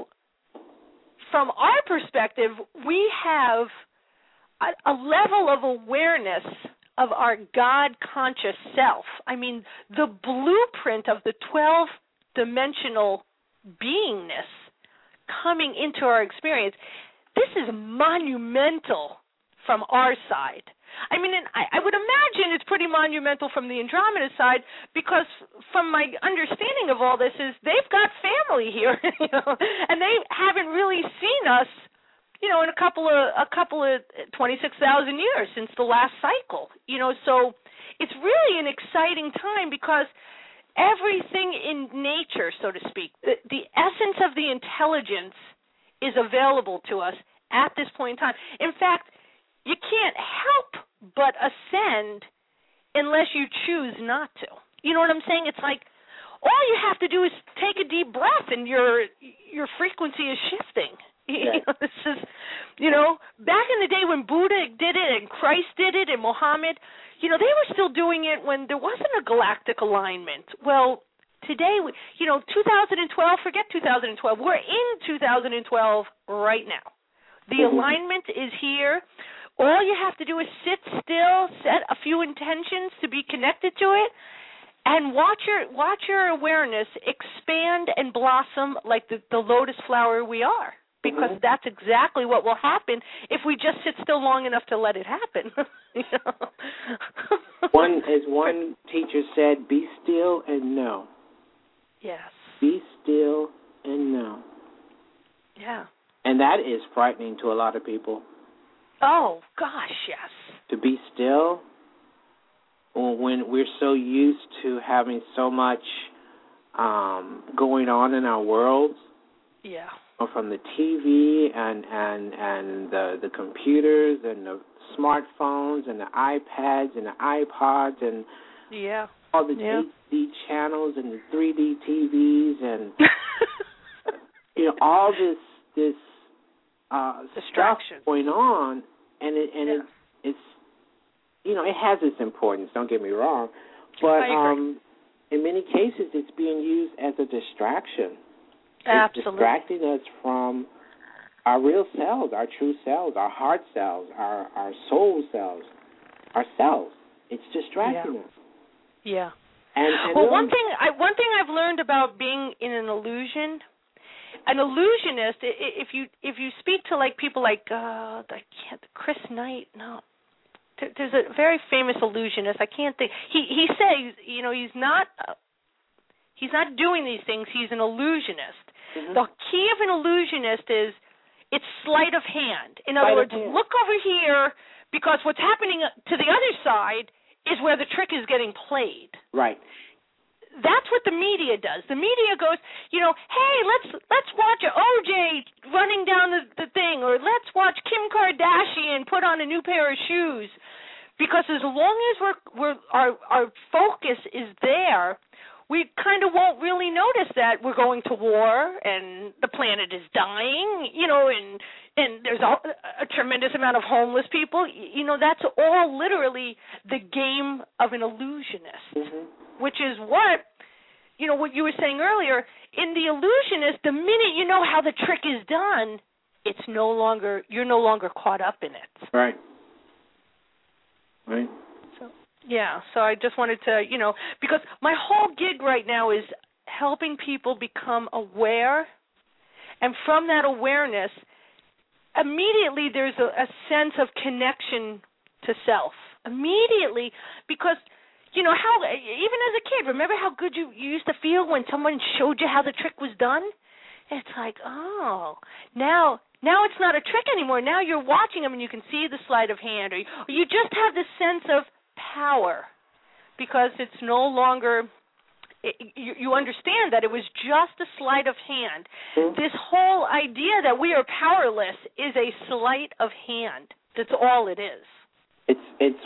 from our perspective, we have a level of awareness of our God-conscious self. The blueprint of the 12-dimensional beingness coming into our experience. This is monumental from our side. I would imagine it's pretty monumental from the Andromeda side because from my understanding of all this is they've got family here, and they haven't really seen us, in a couple of 26,000 years since the last cycle, so it's really an exciting time because everything in nature, so to speak, the essence of the intelligence is available to us at this point in time. In fact, you can't help but ascend unless you choose not to. You know what I'm saying? It's like all you have to do is take a deep breath and your frequency is shifting. Right. This is, back in the day when Buddha did it and Christ did it and Muhammad, they were still doing it when there wasn't a galactic alignment. Well, today, 2012, forget 2012. We're in 2012 right now. The alignment is here. All you have to do is sit still, set a few intentions to be connected to it, And watch your awareness expand and blossom like the lotus flower we are, because that's exactly what will happen if we just sit still long enough to let it happen. You know? One teacher said, "Be still and know." Yes. Be still and know. Yeah. And that is frightening to a lot of people. Oh gosh, yes. To be still. When we're so used to having so much going on in our world, from the TV and the computers and the smartphones and the iPads and the iPods and all the HD channels and the 3D TVs and all this distraction stuff going on, and it's it has its importance, don't get me wrong, but in many cases it's being used as a distraction. Absolutely. It's distracting us from our real selves, our true selves, our heart selves, our soul selves, ourselves. It's distracting us. Yeah. And well, one thing I've learned about being in an illusion, an illusionist, if you speak to like people like Chris Knight, no. There's a very famous illusionist. I can't think. He says, he's not doing these things. He's an illusionist. Mm-hmm. The key of an illusionist is it's sleight of hand. In other words, look over here, because what's happening to the other side is where the trick is getting played. Right. That's what the media does. The media goes, hey, let's watch OJ running down the thing, or let's watch Kim Kardashian put on a new pair of shoes, because as long as our focus is there, we kind of won't really notice that we're going to war and the planet is dying, and there's a tremendous amount of homeless people. That's all literally the game of an illusionist, which is what what you were saying earlier. In the illusionist, the minute you know how the trick is done, you're no longer caught up in it. Right. Right. So I just wanted to, because my whole gig right now is helping people become aware, and from that awareness, immediately there's a sense of connection to self. Immediately, because how, even as a kid, remember how good you used to feel when someone showed you how the trick was done? It's like, oh, now it's not a trick anymore. Now you're watching them and you can see the sleight of hand, or you just have this sense of power, because it's no longer, you understand that it was just a sleight of hand. Mm-hmm. This whole idea that we are powerless is a sleight of hand. That's all it is. It's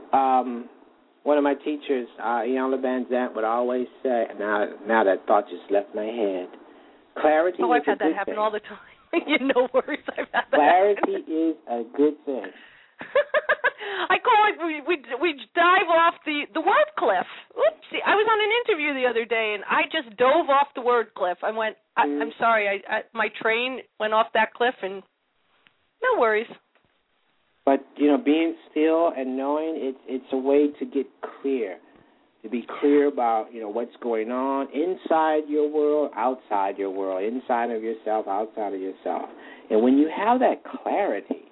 one of my teachers, Iyanla Vanzant, would always say, now that thought just left my head, clarity is a good thing. Oh, I've had that happen all the time. No worries, I've had that Clarity happen. is a good thing. I call it, we dive off the word cliff. Oopsie, I was on an interview the other day, and I just dove off the word cliff. I went, I'm sorry, my train went off that cliff, and no worries. But, being still and knowing, it's a way to get clear, to be clear about, what's going on inside your world, outside your world, inside of yourself, outside of yourself. And when you have that clarity,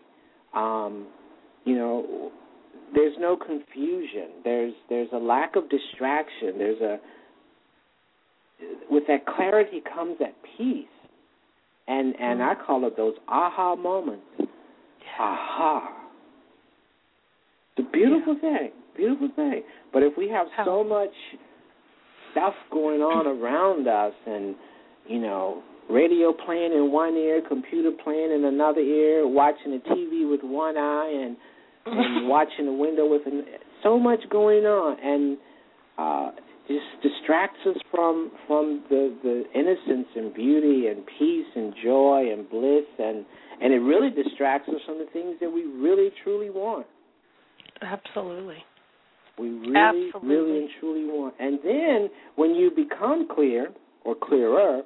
there's no confusion. There's a lack of distraction. With that clarity comes that peace. And I call it those aha moments. Aha. It's a beautiful thing. Beautiful thing. But if we have so much stuff going on around us and, radio playing in one ear, computer playing in another ear, watching the TV with one eye and watching the window with so much going on, and just distracts us from the innocence and beauty and peace and joy and bliss, and it really distracts us from the things that we really truly want. Absolutely. We really and truly want. And then when you become clear or clearer,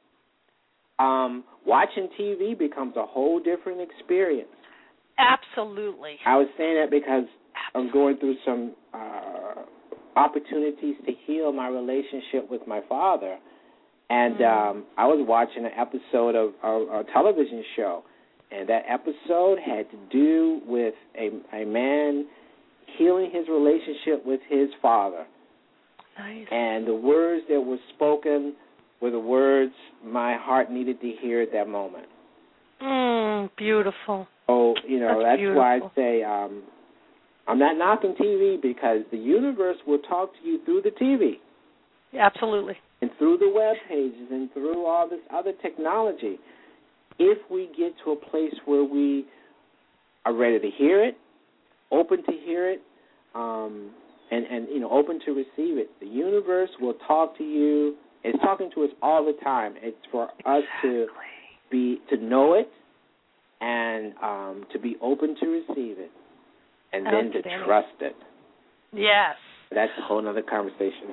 watching TV becomes a whole different experience. Absolutely. I was saying that because I'm going through some opportunities to heal my relationship with my father. And I was watching an episode of a television show, and that episode had to do with a man healing his relationship with his father. Nice. And the words that were spoken were the words my heart needed to hear at that moment. Beautiful. So, that's why I say I'm not knocking TV, because the universe will talk to you through the TV. Absolutely. And through the web pages and through all this other technology. If we get to a place where we are ready to hear it, open to hear it, and open to receive it, the universe will talk to you. It's talking to us all the time. It's for us to know it and to be open to receive it, and then to trust it. Yes. That's a whole other conversation.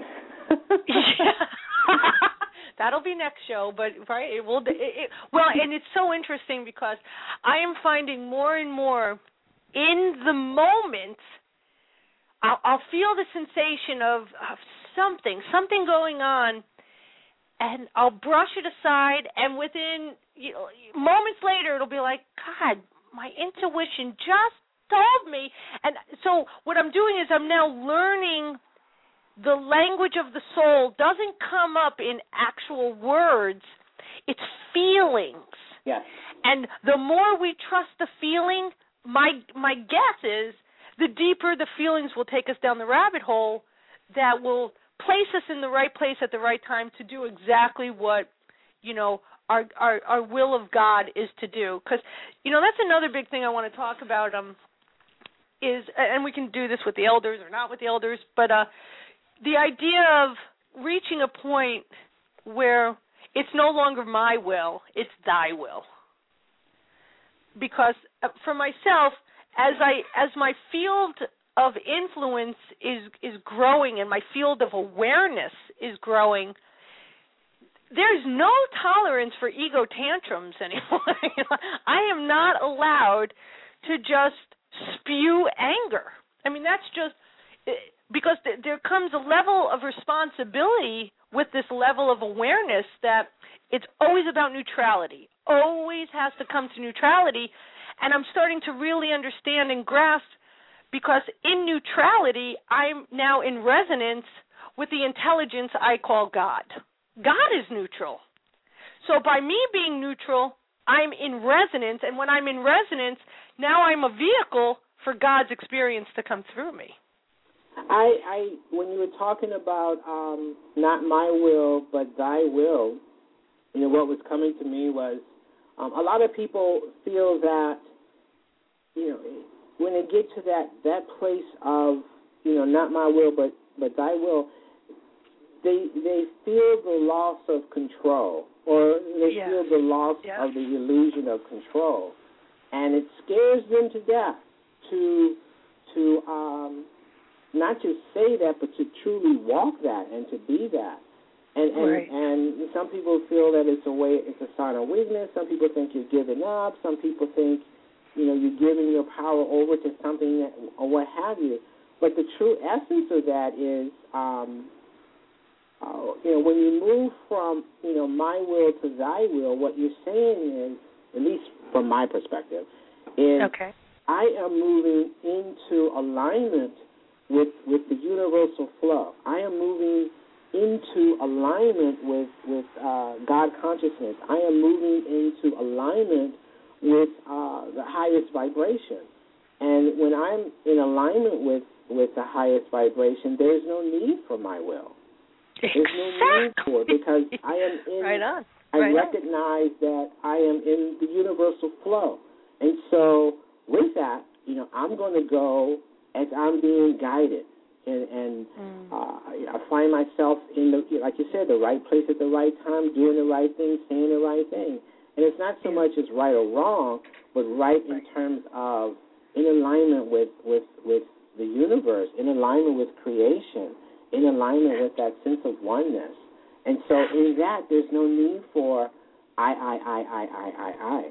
That'll be next show, but right, and it's so interesting because I am finding more and more in the moment. I'll feel the sensation of something going on, and I'll brush it aside, and within moments later, it'll be like, God, my intuition just told me. And so what I'm doing is I'm now learning the language of the soul doesn't come up in actual words. It's feelings. Yes. And the more we trust the feeling, my guess is the deeper the feelings will take us down the rabbit hole that will place us in the right place at the right time to do exactly what, our will of God is to do. Because, that's another big thing I want to talk about is, and we can do this with the elders or not with the elders, but the idea of reaching a point where it's no longer my will, it's thy will. Because for myself, as my field of influence is growing and my field of awareness is growing, there's no tolerance for ego tantrums anymore. I am not allowed to just spew anger. I mean, that's just because there comes a level of responsibility with this level of awareness that it's always about neutrality, always has to come to neutrality. And I'm starting to really understand and grasp, because in neutrality, I'm now in resonance with the intelligence I call God. God is neutral. So by me being neutral, I'm in resonance, and when I'm in resonance, now I'm a vehicle for God's experience to come through me. When you were talking about not my will, but thy will, what was coming to me was a lot of people feel that, when they get to that place of, not my will, but thy will, they feel the loss of control, or they feel the loss of the illusion of control, and it scares them to death to not just say that, but to truly walk that and to be that. And some people feel that it's a sign of weakness. Some people think you're giving up. Some people think, you're giving your power over to something or what have you. But the true essence of that is, when you move from, my will to thy will, what you're saying is, at least from my perspective, is I am moving into alignment with the universal flow. I am moving into alignment with God consciousness. I am moving into alignment with the highest vibration. And when I'm in alignment with the highest vibration, there's no need for my will. There's no need for it, because I am in. I recognize that I am in the universal flow. And so with that, I'm going to go as I'm being guided. And I find myself in like you said, the right place at the right time, doing the right thing, saying the right thing. And it's not so much as right or wrong, but right in terms of in alignment with the universe, in alignment with creation, in alignment with that sense of oneness. And so in that, there's no need for I.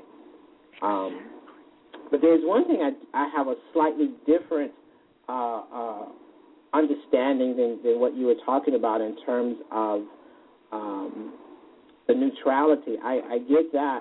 But there's one thing I have a slightly different understanding than what you were talking about in terms of the neutrality. I get that.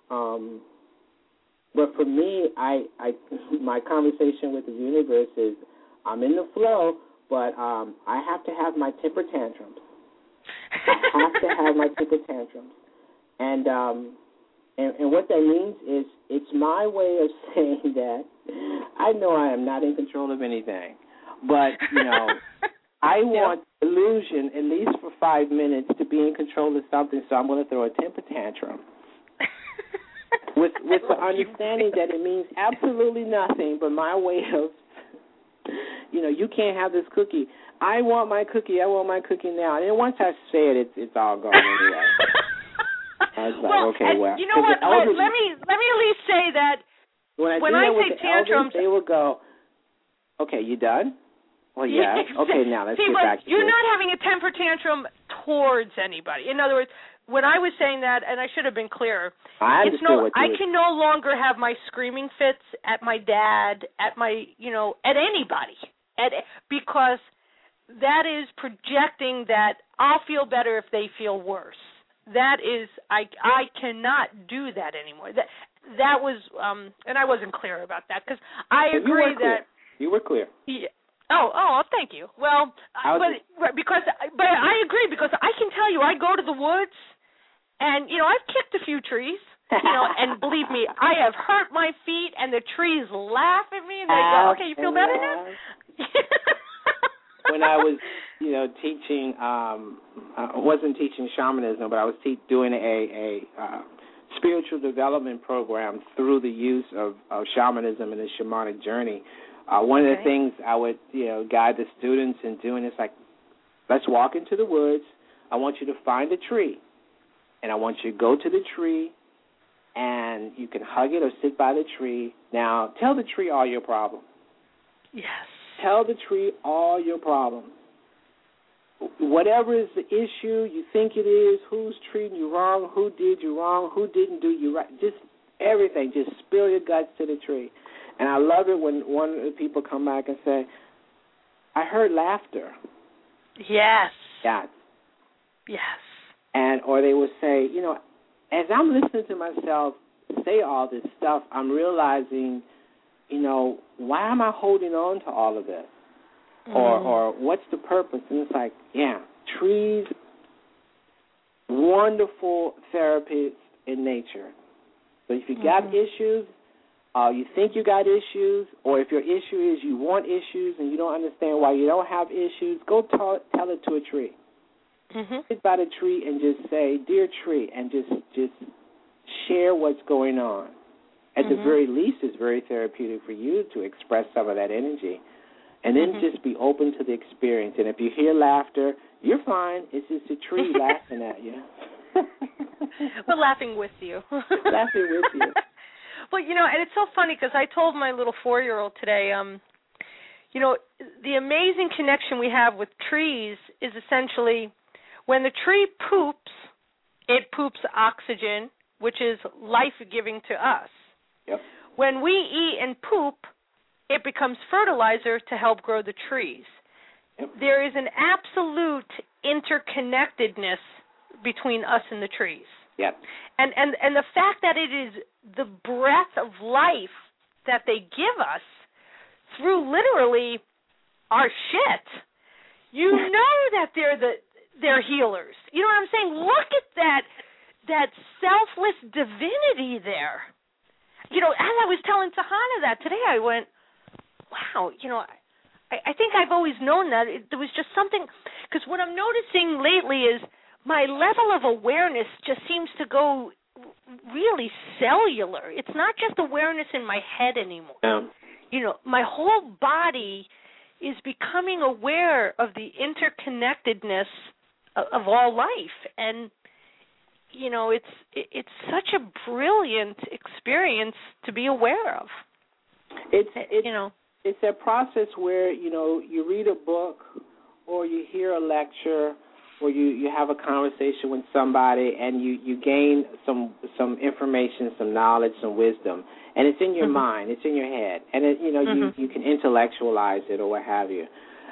But for me, my conversation with the universe is I'm in the flow, but I have to have my temper tantrums. I have to have my temper tantrums. And what that means is it's my way of saying that I know I am not in control of anything. But, I want illusion, at least for 5 minutes, to be in control of something, so I'm going to throw a temper tantrum. with the understanding that it means absolutely nothing but my way of, you can't have this cookie. I want my cookie now. And then once I say it, it's all gone anyway. I was like, okay, well. You know what? Let me at least say that when I say tantrums, they will go, okay, you done? Well, yeah. Okay, now let's get back to you're not having a temper tantrum towards anybody. In other words, when I was saying that, and I should have been clearer, I can no longer have my screaming fits at my dad, at my, at anybody, because that is projecting that I'll feel better if they feel worse. That is, I cannot do that anymore. That was, and I wasn't clear about that because I agree that you were clear. Yeah. Oh, thank you. Well, but I agree because I can tell you, I go to the woods, and I've kicked a few trees, and believe me, I have hurt my feet, and the trees laugh at me, and they go, "Okay, you feel better now?" When I was, teaching, I wasn't teaching shamanism, but I was doing a spiritual development program through the use of shamanism and the shamanic journey. One of the things I would, guide the students in doing is like, let's walk into the woods. I want you to find a tree, and I want you to go to the tree, and you can hug it or sit by the tree. Now, tell the tree all your problems. Yes. Tell the tree all your problems. Whatever is the issue you think it is, who's treating you wrong, who did you wrong, who didn't do you right, just everything. Just spill your guts to the tree. And I love it when one of the people come back and say, I heard laughter. Yes. Yeah. Yes. Or they would say, as I'm listening to myself say all this stuff, I'm realizing, why am I holding on to all of this? Or what's the purpose? And it's like, trees, wonderful therapists in nature. So if you got issues, you think you got issues, or if your issue is you want issues and you don't understand why you don't have issues, go tell it to a tree. Sit by the tree and just say, dear tree, and just share what's going on. At the very least, it's very therapeutic for you to express some of that energy. And then just be open to the experience. And if you hear laughter, you're fine. It's just a tree laughing at you. We're laughing with you. Laughing with you. Well, and it's so funny because I told my little 4-year-old today, the amazing connection we have with trees is essentially when the tree poops, it poops oxygen, which is life-giving to us. Yep. When we eat and poop, it becomes fertilizer to help grow the trees. Yep. There is an absolute interconnectedness between us and the trees. Yep. And the fact that it is the breath of life that they give us through literally our shit, you know that they're healers. You know what I'm saying? Look at that selfless divinity there. As I was telling Tahana that today, I went, wow, I think I've always known that. There was just something, because what I'm noticing lately is my level of awareness just seems to go really cellular. It's not just awareness in my head anymore. Yeah. My whole body is becoming aware of the interconnectedness of all life. And, it's such a brilliant experience to be aware of. It's a process where, you read a book or you hear a lecture or you have a conversation with somebody and you gain some information, some knowledge, some wisdom, and it's in your mind, it's in your head, and you can intellectualize it or what have you.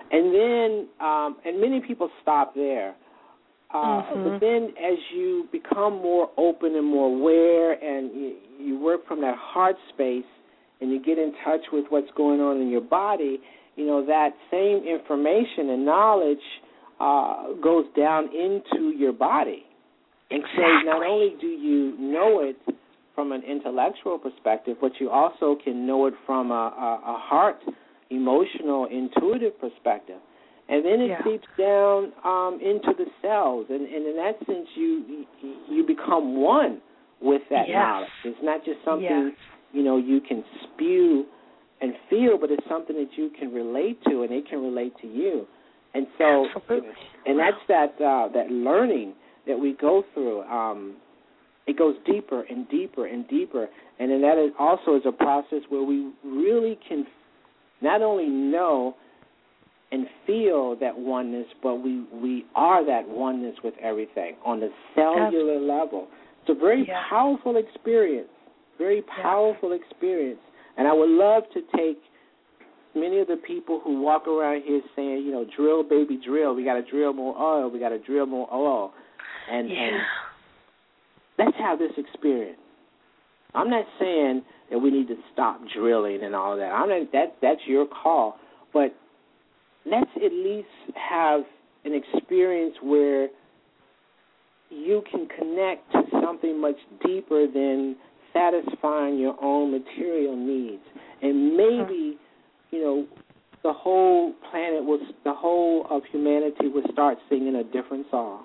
And then, and many people stop there. But then as you become more open and more aware and you work from that heart space and you get in touch with what's going on in your body, that same information and knowledge goes down into your body. And so not only do you know it from an intellectual perspective, but you also can know it from a heart, emotional, intuitive perspective. And then it seeps down into the cells, and in that sense, you become one with that knowledge. It's not just something you can spew and feel, but it's something that you can relate to, and it can relate to you. And so, and that's that learning that we go through. It goes deeper and deeper and deeper, and then that also is a process where we really can not only know and feel that oneness, but we are that oneness with everything on the cellular level. It's a very powerful experience, very powerful experience. And I would love to take many of the people who walk around here saying, drill, baby, drill. We got to drill more oil. We got to drill more oil. And let's have this experience. I'm not saying that we need to stop drilling and all that. That's your call. But let's at least have an experience where you can connect to something much deeper than satisfying your own material needs. And maybe, the whole planet the whole of humanity will start singing a different song.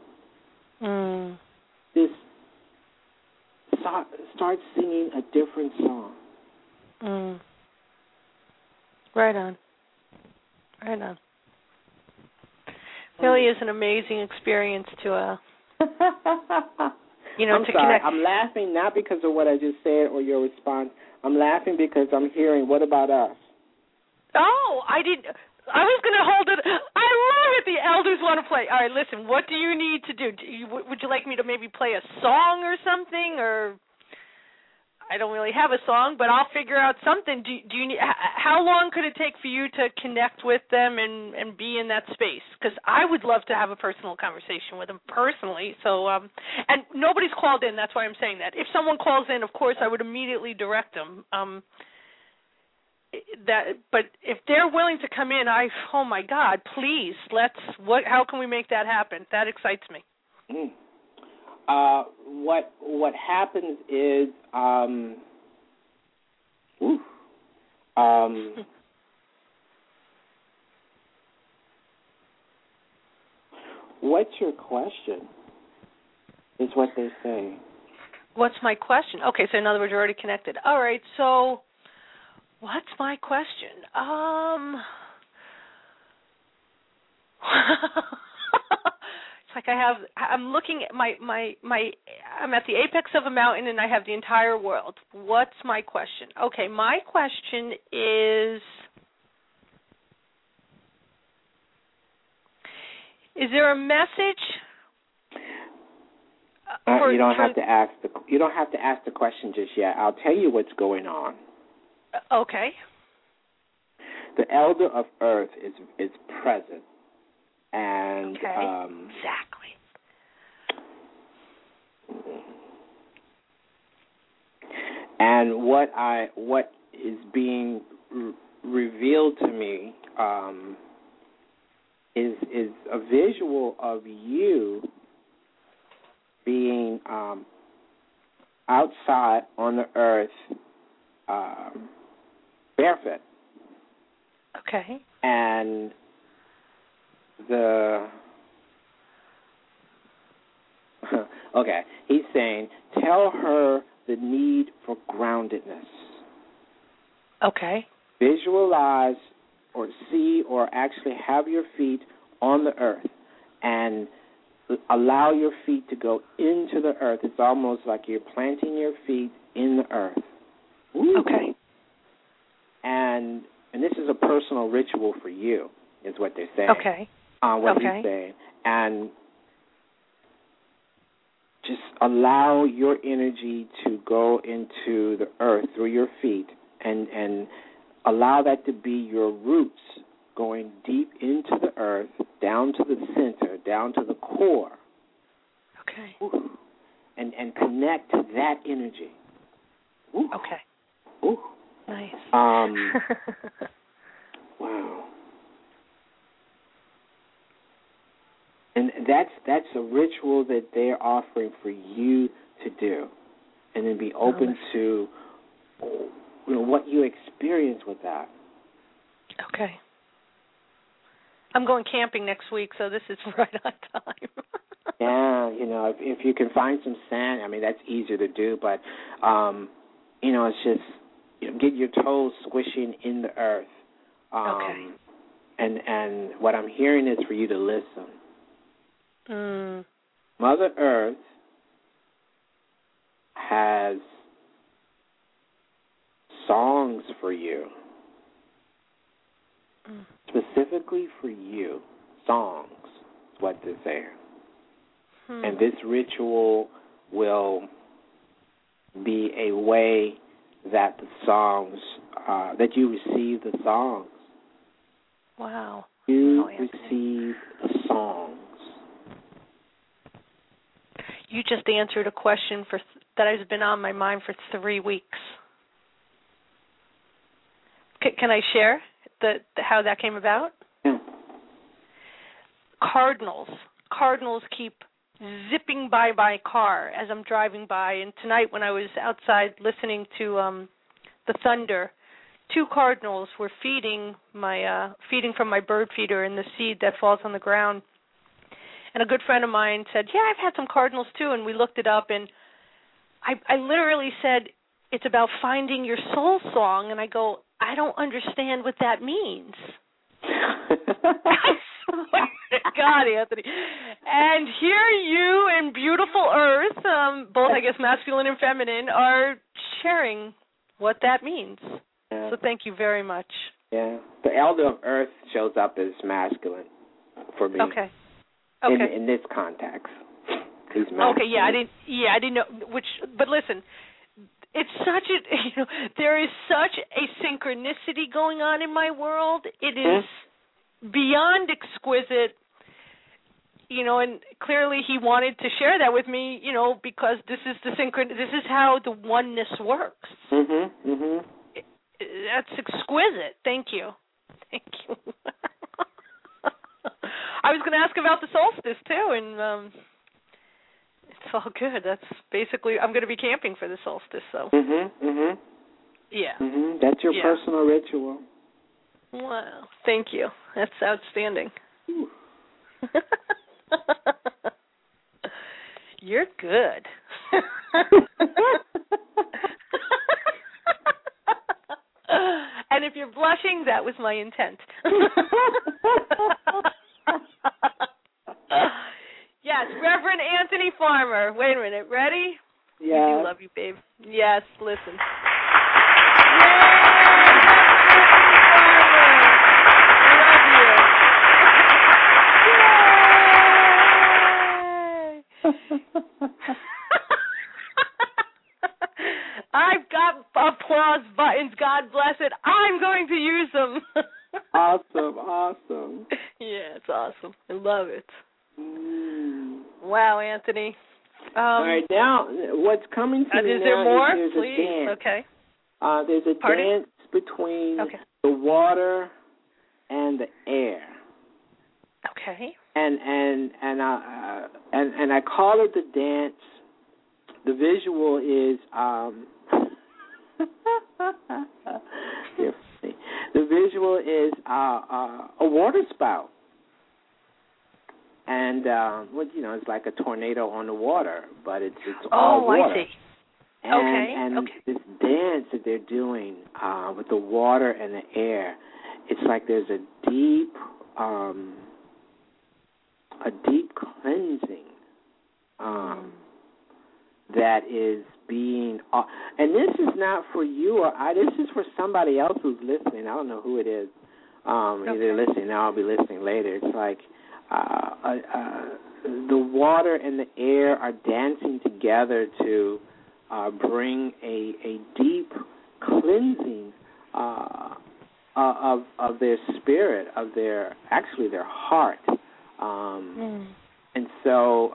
Start singing a different song. Right on. Really is an amazing experience to I'm to sorry. connect. I'm laughing not because of what I just said or your response. I'm laughing because I'm hearing, what about us? Oh, I was going to hold it. I love it. The elders want to play. All right, listen, what do you need to do? Would you like me to maybe play a song or something? Or I don't really have a song, but I'll figure out something. Do you need? How long could it take for you to connect with them and be in that space? Because I would love to have a personal conversation with them personally. So, and nobody's called in. That's why I'm saying that. If someone calls in, of course, I would immediately direct them. But if they're willing to come in, oh my God, please, how can we make that happen? That excites me. What happens is, what's your question? Is what they say. What's my question? Okay, so in other words, you're already connected. All right, so what's my question? It's like I'm looking at I'm at the apex of a mountain and I have the entire world. What's my question? Okay, my question is there a message? You don't have to ask the question just yet. I'll tell you what's going on. Okay. The Elder of Earth is present. And exactly. And what is being revealed to me is a visual of you being outside on the earth, barefoot. Okay. And he's saying, tell her the need for groundedness. Okay. Visualize or see or actually have your feet on the earth and allow your feet to go into the earth. It's almost like you're planting your feet in the earth. Ooh. Okay. And this is a personal ritual for you, is what they're saying. Okay. He's saying. And just allow your energy to go into the earth through your feet and allow that to be your roots going deep into the earth, down to the center, down to the core. Okay. Ooh. And connect to that energy. Ooh. Okay. Ooh. Nice. Wow. And that's a ritual that they're offering for you to do, and then be open to what you experience with that. Okay. I'm going camping next week, so this is right on time. Yeah, if you can find some sand, I mean, that's easier to do, but, it's just, get your toes squishing in the earth. Okay. And what I'm hearing is for you to listen. Mother Earth has songs for you. Specifically for you, songs is what they're saying. And this ritual will be a way that the songs, that you receive the songs. Wow. You receive the songs. You just answered a question that has been on my mind for 3 weeks. Can I share how that came about? Yeah. Cardinals keep zipping by my car as I'm driving by. And tonight when I was outside listening to the thunder, 2 cardinals were feeding from my bird feeder in the seed that falls on the ground. And a good friend of mine said, yeah, I've had some cardinals too. And we looked it up, and I literally said, it's about finding your soul song. And I go, I don't understand what that means. I swear to God, Anthony. And here you and beautiful Earth, both, I guess, masculine and feminine, are sharing what that means. Yeah. So thank you very much. Yeah. The elder of Earth shows up as masculine for me. Okay. In this context. He's masculine. Okay, I didn't know but listen, it's such there is such a synchronicity going on in my world. It is beyond exquisite, and clearly he wanted to share that with me, because this is this is how the oneness works. That's exquisite. Thank you. I was going to ask about the solstice too, and it's all good. That's basically, I'm going to be camping for the solstice, so. Yeah. That's your personal ritual. Wow. Thank you. That's outstanding. You're good. And if you're blushing, that was my intent. Yes, Reverend Anthony Farmer. Wait a minute. Ready? Yeah. We do love you, babe. Yes, listen. I've got applause buttons. God bless it. I'm going to use them. Awesome. Yeah, it's awesome. I love it. Wow, Anthony. All right, now what's coming to me is there now more? There's Please. a dance. Okay. There's a dance between the water and the air. Okay. And I call it the dance. The visual is the visual is a water spout. And it's like a tornado on the water, but it's all water. I see. And this dance that they're doing with the water and the air, it's like there's a deep cleansing that is being, and this is not for you or I. This is for somebody else who's listening. I don't know who it is. Either listening now, I'll be listening later. It's like the water and the air are dancing together to bring a deep cleansing of their spirit, of their heart. And so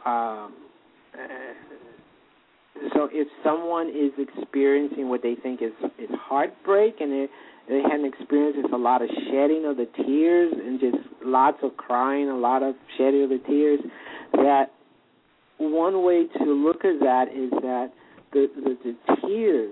if someone is experiencing what they think is heartbreak, and they hadn't experienced, it's a lot of shedding of the tears and just lots of crying, a lot of shedding of the tears, that one way to look at that is that the tears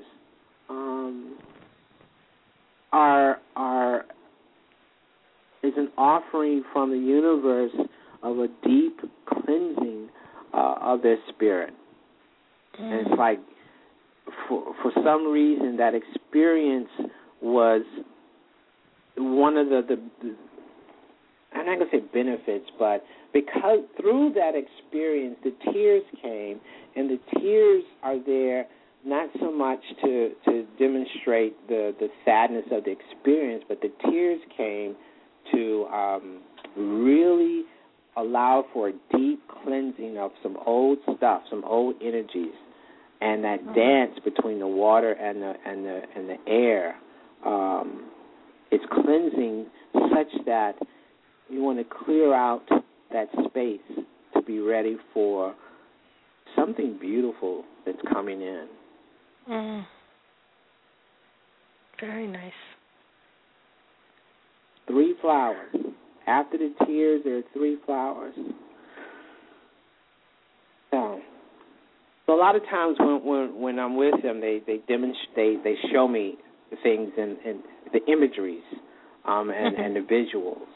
is an offering from the universe of a deep cleansing of their spirit. And it's like, for some reason, that experience was one of the I'm not going to say benefits, but because through that experience, the tears came, and the tears are there not so much to demonstrate the sadness of the experience, but the tears came to really allow for a deep cleansing of some old stuff, some old energies, and that dance between the water and the air. It's cleansing such that you want to clear out that space to be ready for something beautiful that's coming in. Very nice. 3 flowers. After the tears, there are 3 flowers. So a lot of times when I'm with them, they demonstrate, they show me things and the imageries and the visuals.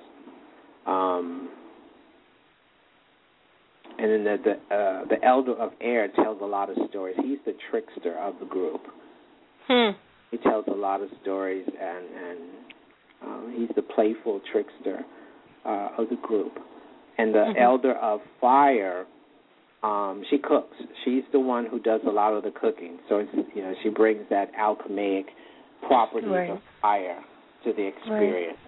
And then the elder of air tells a lot of stories. He's the trickster of the group. He tells a lot of stories, and he's the playful trickster of the group. And the elder of fire, she cooks. She's the one who does a lot of the cooking. So it's, she brings that alchemic properties of fire to the experience.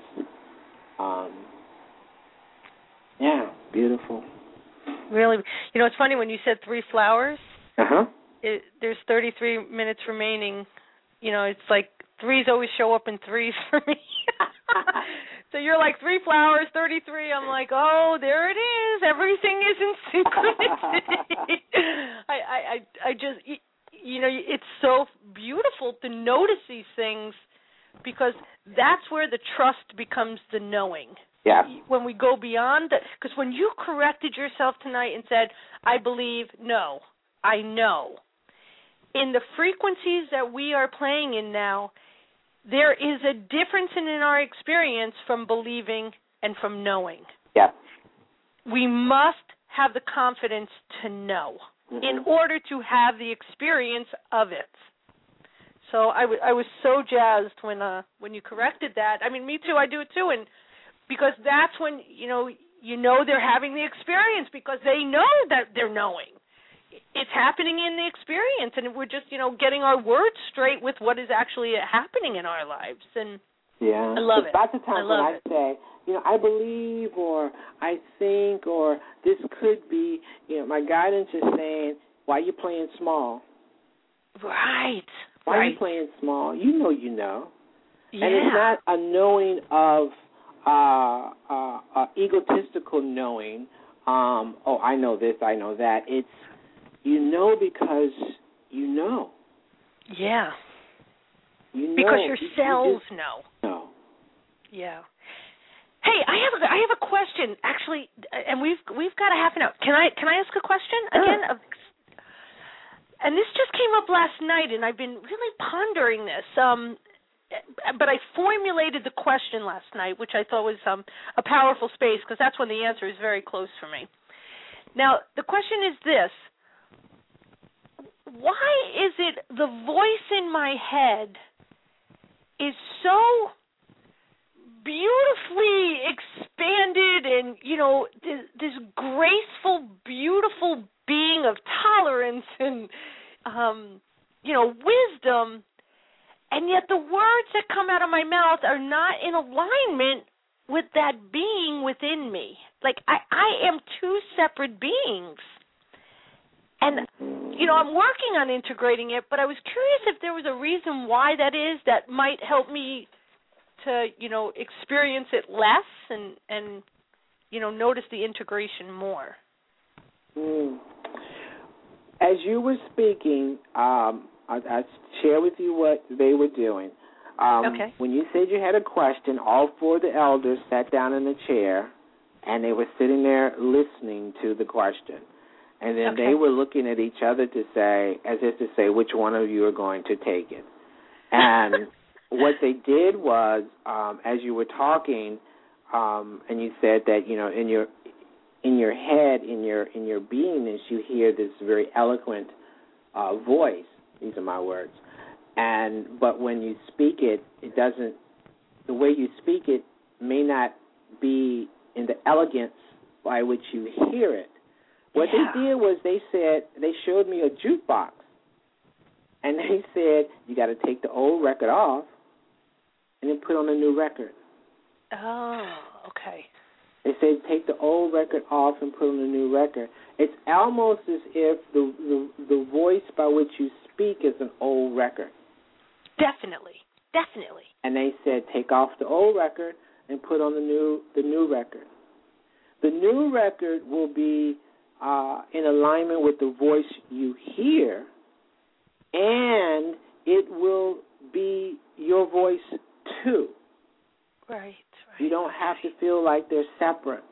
Yeah, beautiful. Really, it's funny when you said 3 flowers. There's 33 minutes remaining. It's like 3s always show up in 3s for me. So you're like 3 flowers, 33. I'm like, oh, there it is. Everything is in synchronicity. I just, it's so beautiful to notice these things, because that's where the trust becomes the knowing. Yeah. When we go beyond that, because when you corrected yourself tonight and said, I believe, no, I know, in the frequencies that we are playing in now, there is a difference in our experience from believing and from knowing. Yeah. We must have the confidence to know in order to have the experience of it. So I was so jazzed when you corrected that. I mean, me too. I do it too, and because that's when they're having the experience, because they know that they're knowing. It's happening in the experience, and we're just getting our words straight with what is actually happening in our lives. And yeah, I love it. Lots of times when I say, I believe, or I think, or this could be, my guidance is saying, why are you playing small? Right. Why are you playing small? You know. Yeah. And it's not a knowing of egotistical knowing. I know this, I know that. It's because you know. Yeah. You know. Because your cells know. No. Yeah. Hey, I have a question actually, and we've got a half an hour. Can I ask a question again? And this just came up last night, and I've been really pondering this. But I formulated the question last night, which I thought was a powerful space, because that's when the answer is very close for me. Now, the question is this. Why is it the voice in my head is so beautifully expanded and, this graceful, beautiful being of tolerance and, wisdom, and yet the words that come out of my mouth are not in alignment with that being within me. Like, I am 2 separate beings. And, I'm working on integrating it, but I was curious if there was a reason why that is that might help me to, experience it less and notice the integration more? As you were speaking, I share with you what they were doing. Okay. When you said you had a question, all four of the elders sat down in a chair, and they were sitting there listening to the question. And then they were looking at each other to say, as if to say, which one of you are going to take it. And what they did was, as you were talking, and you said that, in your head, in your beingness, you hear this very eloquent voice. These are my words. But when you speak it, it doesn't. The way you speak it may not be in the elegance by which you hear it. What they did was they showed me a jukebox, and they said you got to take the old record off and then put on a new record. Oh, okay. They said take the old record off and put on a new record. It's almost as if the voice by which you speak is an old record. Definitely. And they said take off the old record and put on the new record. The new record will be in alignment with the voice you hear, and it will be your voice too. Right. You don't have to feel like they're separate.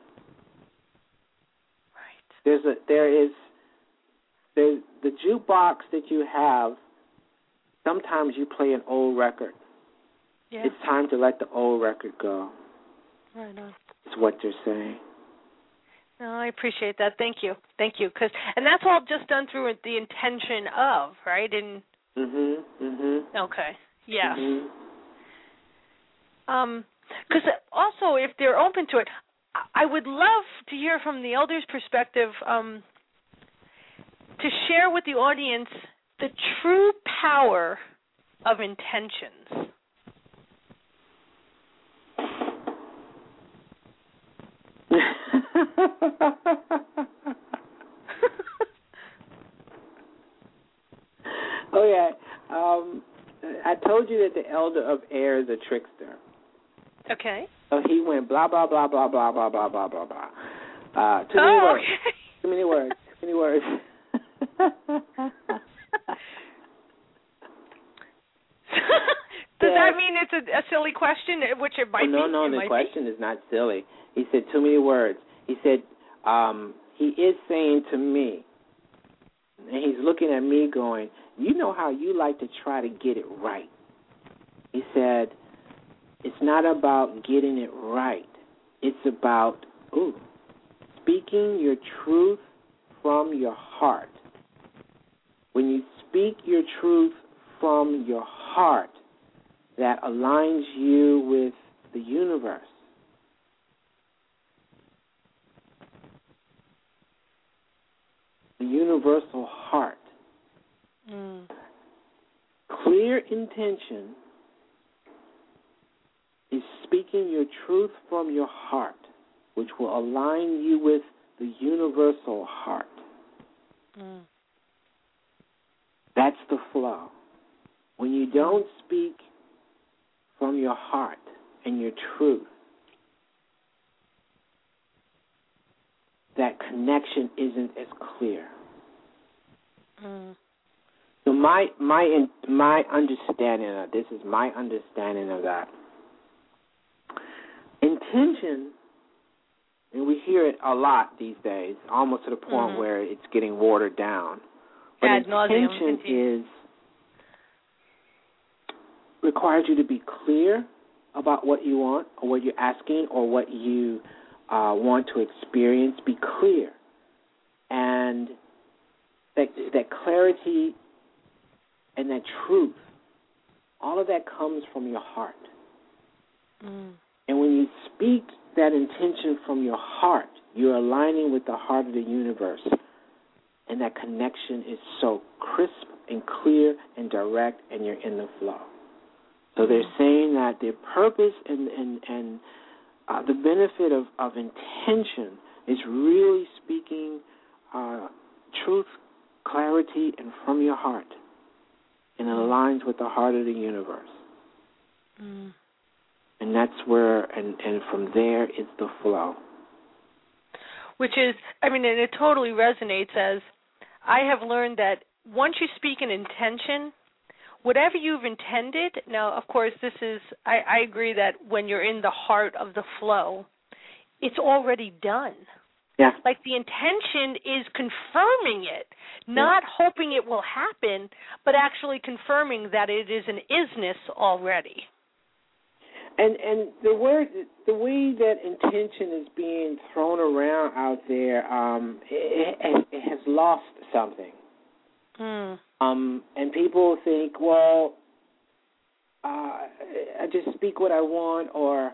Right. There's the jukebox that you have. Sometimes you play an old record. Yeah. It's time to let the old record go. Right on. It's what you're saying. No, I appreciate that. Thank you. And that's all just done through the intention of, right? And Okay. Yeah. Because also, if they're open to it, I would love to hear from the elders' perspective to share with the audience the true power of intentions. Okay. I told you that the elder of air is a trickster. Okay. So he went blah, blah, blah, blah, blah, blah, blah, blah, blah, blah. Too many words. Okay. Too many words. Too many words. Does that mean it's a silly question, which it might be? No, the question is not silly. He said too many words. He said, he is saying to me, and he's looking at me going, you know how you like to try to get it right. He said, it's not about getting it right. It's about, speaking your truth from your heart. When you speak your truth from your heart, that aligns you with the universe. The universal heart. Clear intention is speaking your truth from your heart, which will align you with the universal heart. That's the flow. When you don't speak from your heart and your truth, that connection isn't as clear. So my understanding of this is my understanding of that. Intention, and we hear it a lot these days, almost to the point where it's getting watered down. But intention requires you to be clear about what you want or what you're asking or what you want to experience. Be clear. And that clarity and that truth, all of that comes from your heart. And when you speak that intention from your heart, you're aligning with the heart of the universe. And that connection is so crisp and clear and direct, and you're in the flow. So they're saying that the purpose and the benefit of intention is really speaking truth, clarity, and from your heart. And it aligns with the heart of the universe. And that's where, and from there, it's the flow. Which is, I mean, and it totally resonates as I have learned that once you speak an intention, whatever you've intended, now, of course, this is, I agree that when you're in the heart of the flow, it's already done. Yeah. Like the intention is confirming it, not hoping it will happen, but actually confirming that it is an isness already. And the way that intention is being thrown around out there, it has lost something. And people think, well, I just speak what I want, or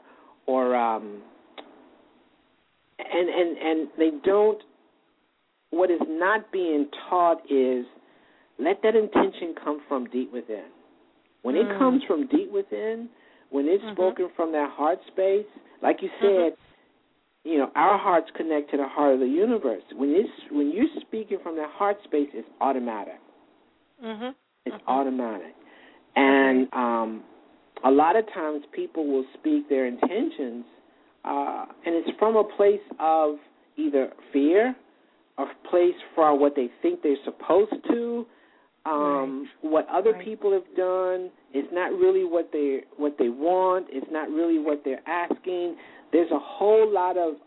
and they don't. What is not being taught is let that intention come from deep within. When it comes from deep within, when it's spoken from that heart space, like you said, you know, our hearts connect to the heart of the universe. When you're speaking from that heart space, it's automatic. It's automatic. And a lot of times people will speak their intentions, and it's from a place of either fear, a place from what they think they're supposed to, what other people have done. It's not really what they want. It's not really what they're asking. There's a whole lot of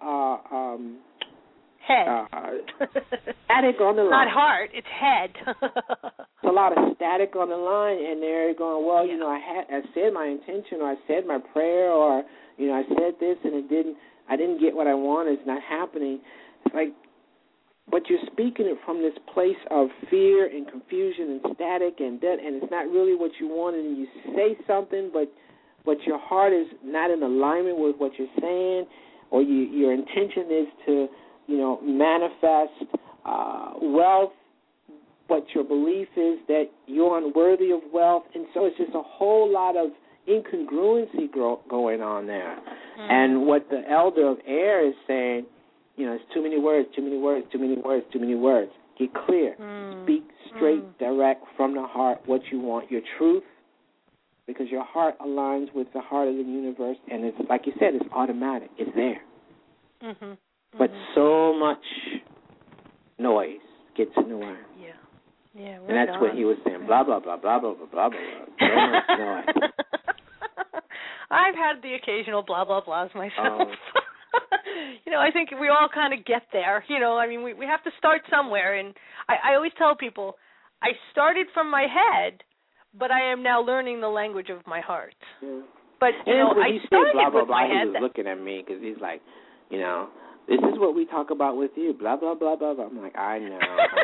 static on the line. Not heart, it's head. It's a lot of static on the line, and they're going, well, you know, I said my intention, or I said my prayer, or you know, I said this and I didn't get what I wanted. It's not happening. It's like, but you're speaking it from this place of fear and confusion and static and death, and it's not really what you wanted. And you say something, but your heart is not in alignment with what you're saying, or your intention is to, you know, manifest wealth, but your belief is that you're unworthy of wealth, and so it's just a whole lot of incongruency going on there. And what the elder of air is saying, you know, it's too many words, too many words, too many words, too many words. Get clear. Speak straight, direct, from the heart, what you want, your truth, because your heart aligns with the heart of the universe, and it's, like you said, it's automatic. It's there. But so much noise gets in the way. Yeah, and that's what he was saying. Blah, blah, blah, blah, blah, blah, blah, blah. So much noise. I've had the occasional blah, blah, blahs myself. You know, I think we all kind of get there. You know, I mean, we have to start somewhere. And I always tell people, I started from my head, but I am now learning the language of my heart. But, you know, I started blah, blah, with blah, my he head. was looking at me because he's like, you know, this is what we talk about with you, blah, blah, blah, blah, blah. I'm like, I know.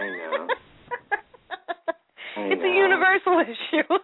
It's a universal issue.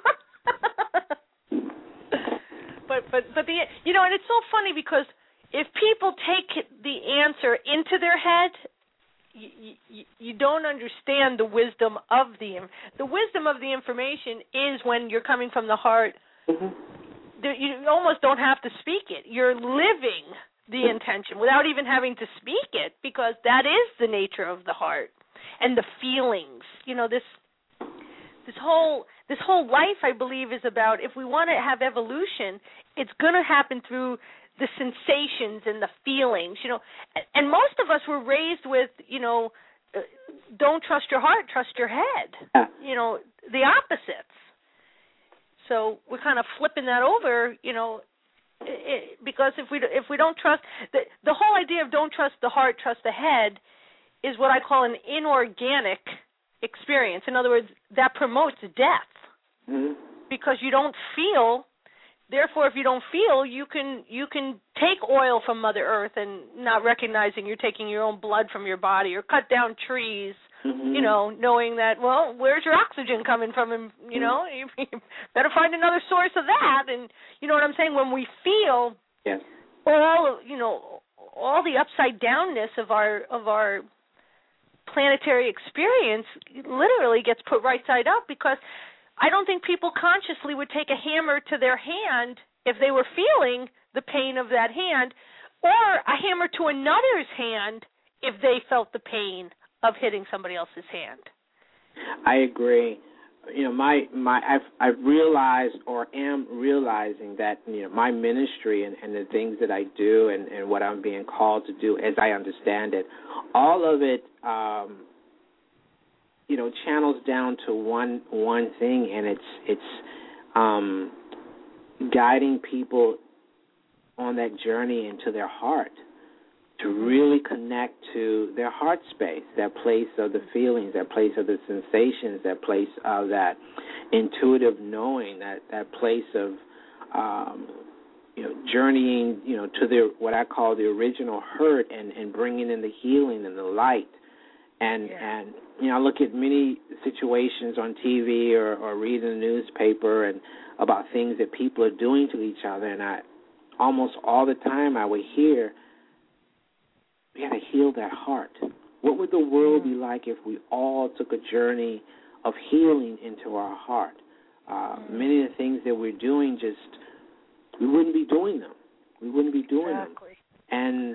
But the, you know, and it's so funny because if people take the answer into their head, you don't understand the wisdom of the wisdom of the information is when you're coming from the heart. You almost don't have to speak it. You're living the intention without even having to speak it, because that is the nature of the heart and the feelings. You know, this whole life, I believe, is about, if we want to have evolution, it's going to happen through the sensations and the feelings, you know. And most of us were raised with, you know, don't trust your heart, trust your head. You know, the opposites. So we're kind of flipping that over, you know, because if we don't trust, the whole idea of don't trust the heart, trust the head, is what I call an inorganic experience. In other words, that promotes death because you don't feel. Therefore, if you don't feel, you can take oil from Mother Earth and not recognizing you're taking your own blood from your body, or cut down trees, you know, knowing that, well, where's your oxygen coming from? And, you know, you better find another source of that. And you know what I'm saying? When we feel all the upside downness of our planetary experience literally gets put right side up, because I don't think people consciously would take a hammer to their hand if they were feeling the pain of that hand, or a hammer to another's hand if they felt the pain of hitting somebody else's hand. I agree. I've realized or am realizing that my ministry and the things that I do and what I'm being called to do, as I understand it, all of it, channels down to one thing, and it's guiding people on that journey into their heart, to really connect to their heart space, that place of the feelings, that place of the sensations, that place of that intuitive knowing, that place of journeying, to what I call the original hurt, and bringing in the healing and the light. And I look at many situations on TV or read in the newspaper and about things that people are doing to each other, and I almost all the time I would hear, we got to heal that heart. What would the world be like if we all took a journey of healing into our heart? Many of the things that we're doing, we wouldn't be doing them. We wouldn't be doing them. And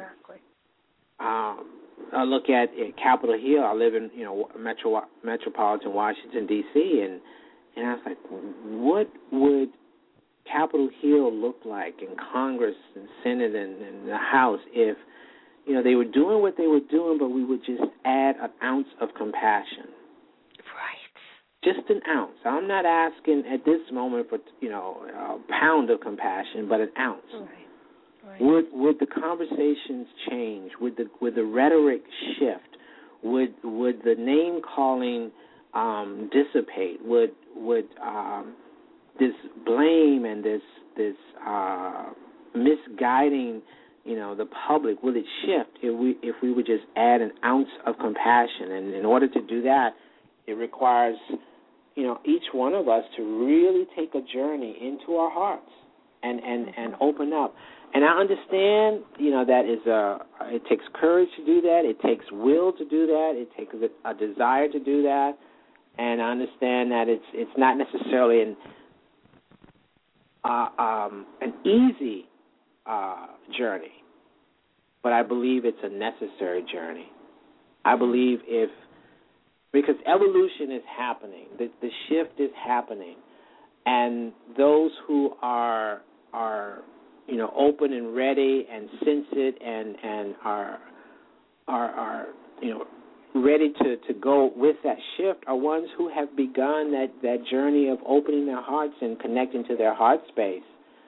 I look at Capitol Hill. I live in metropolitan Washington, D.C., and I was like, what would Capitol Hill look like in Congress and Senate and the House if they were doing what they were doing, but we would just add an ounce of compassion. Right. Just an ounce. I'm not asking at this moment for, a pound of compassion, but an ounce. Right. Would the conversations change? Would the rhetoric shift? Would the name calling dissipate? Would this blame and this misguiding the public, will it shift if we would just add an ounce of compassion? And in order to do that, it requires, each one of us to really take a journey into our hearts and open up. And I understand, that it takes courage to do that. It takes will to do that. It takes a desire to do that. And I understand that it's not necessarily an easy journey, but I believe it's a necessary journey. I believe because evolution is happening, the shift is happening, and those who are open and ready and sense it and are ready to go with that shift are ones who have begun that journey of opening their hearts and connecting to their heart space.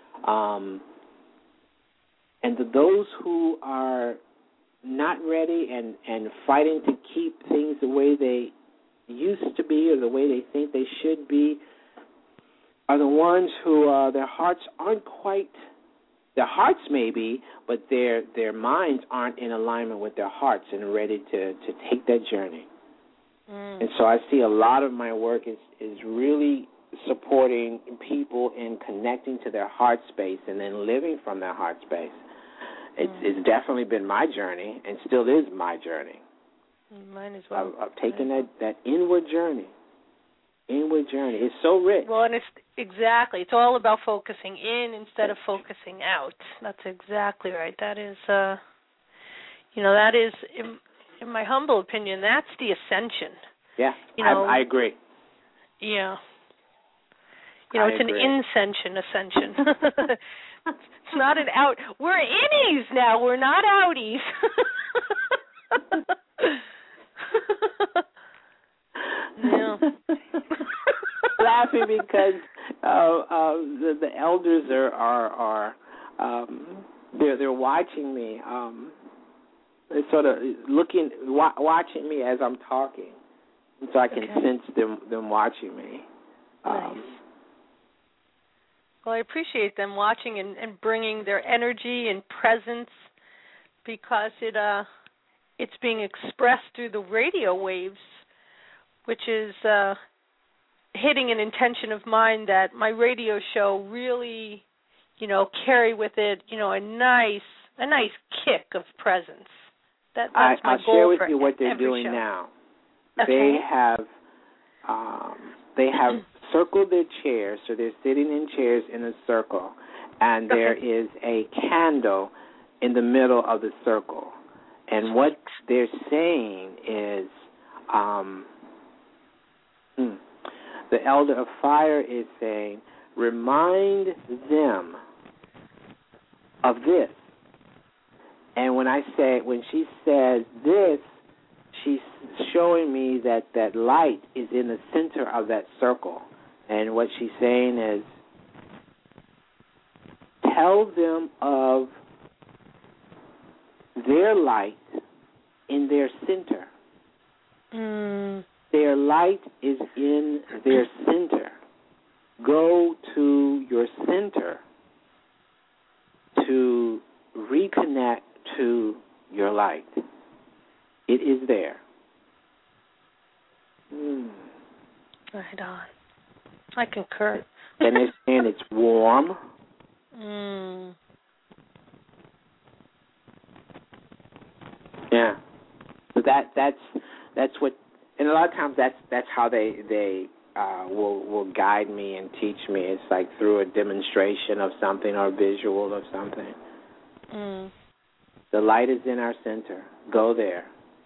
And to those who are not ready and fighting to keep things the way they used to be or the way they think they should be are the ones who their hearts aren't quite, their hearts may be, but their minds aren't in alignment with their hearts and ready to take that journey. And so I see a lot of my work is really supporting people in connecting to their heart space and then living from their heart space. It's definitely been my journey and still is my journey. Mine as well. I've taken that inward journey. It's so rich. Well, and it's all about focusing in instead of focusing out. That's exactly right. That is, that is, in my humble opinion, that's the ascension. Yeah, I agree. Yeah. It's an ascension. It's not an out. We're innies now. We're not outies. Yeah. Laughing because the elders are they're watching me. They're sort of watching me as I'm talking, so I can sense them watching me. Nice. Well, I appreciate them watching and bringing their energy and presence because it's being expressed through the radio waves, which is hitting an intention of mine that my radio show really, carry with it, a nice kick of presence. That's my goal. I'll share with you what they're doing show. Now. Okay. They have circled their chairs, so they're sitting in chairs in a circle, and there is a candle in the middle of the circle. And what they're saying is, The Elder of Fire is saying, remind them of this. And when she says this, she's showing me that light is in the center of that circle. And what she's saying is, tell them of their light in their center. Their light is in their center. Go to your center to reconnect to your light. It is there. Right on. I concur. And it's warm. Yeah. So that's what, and a lot of times that's how they will guide me and teach me. It's like through a demonstration of something or a visual of something. The light is in our center. Go there.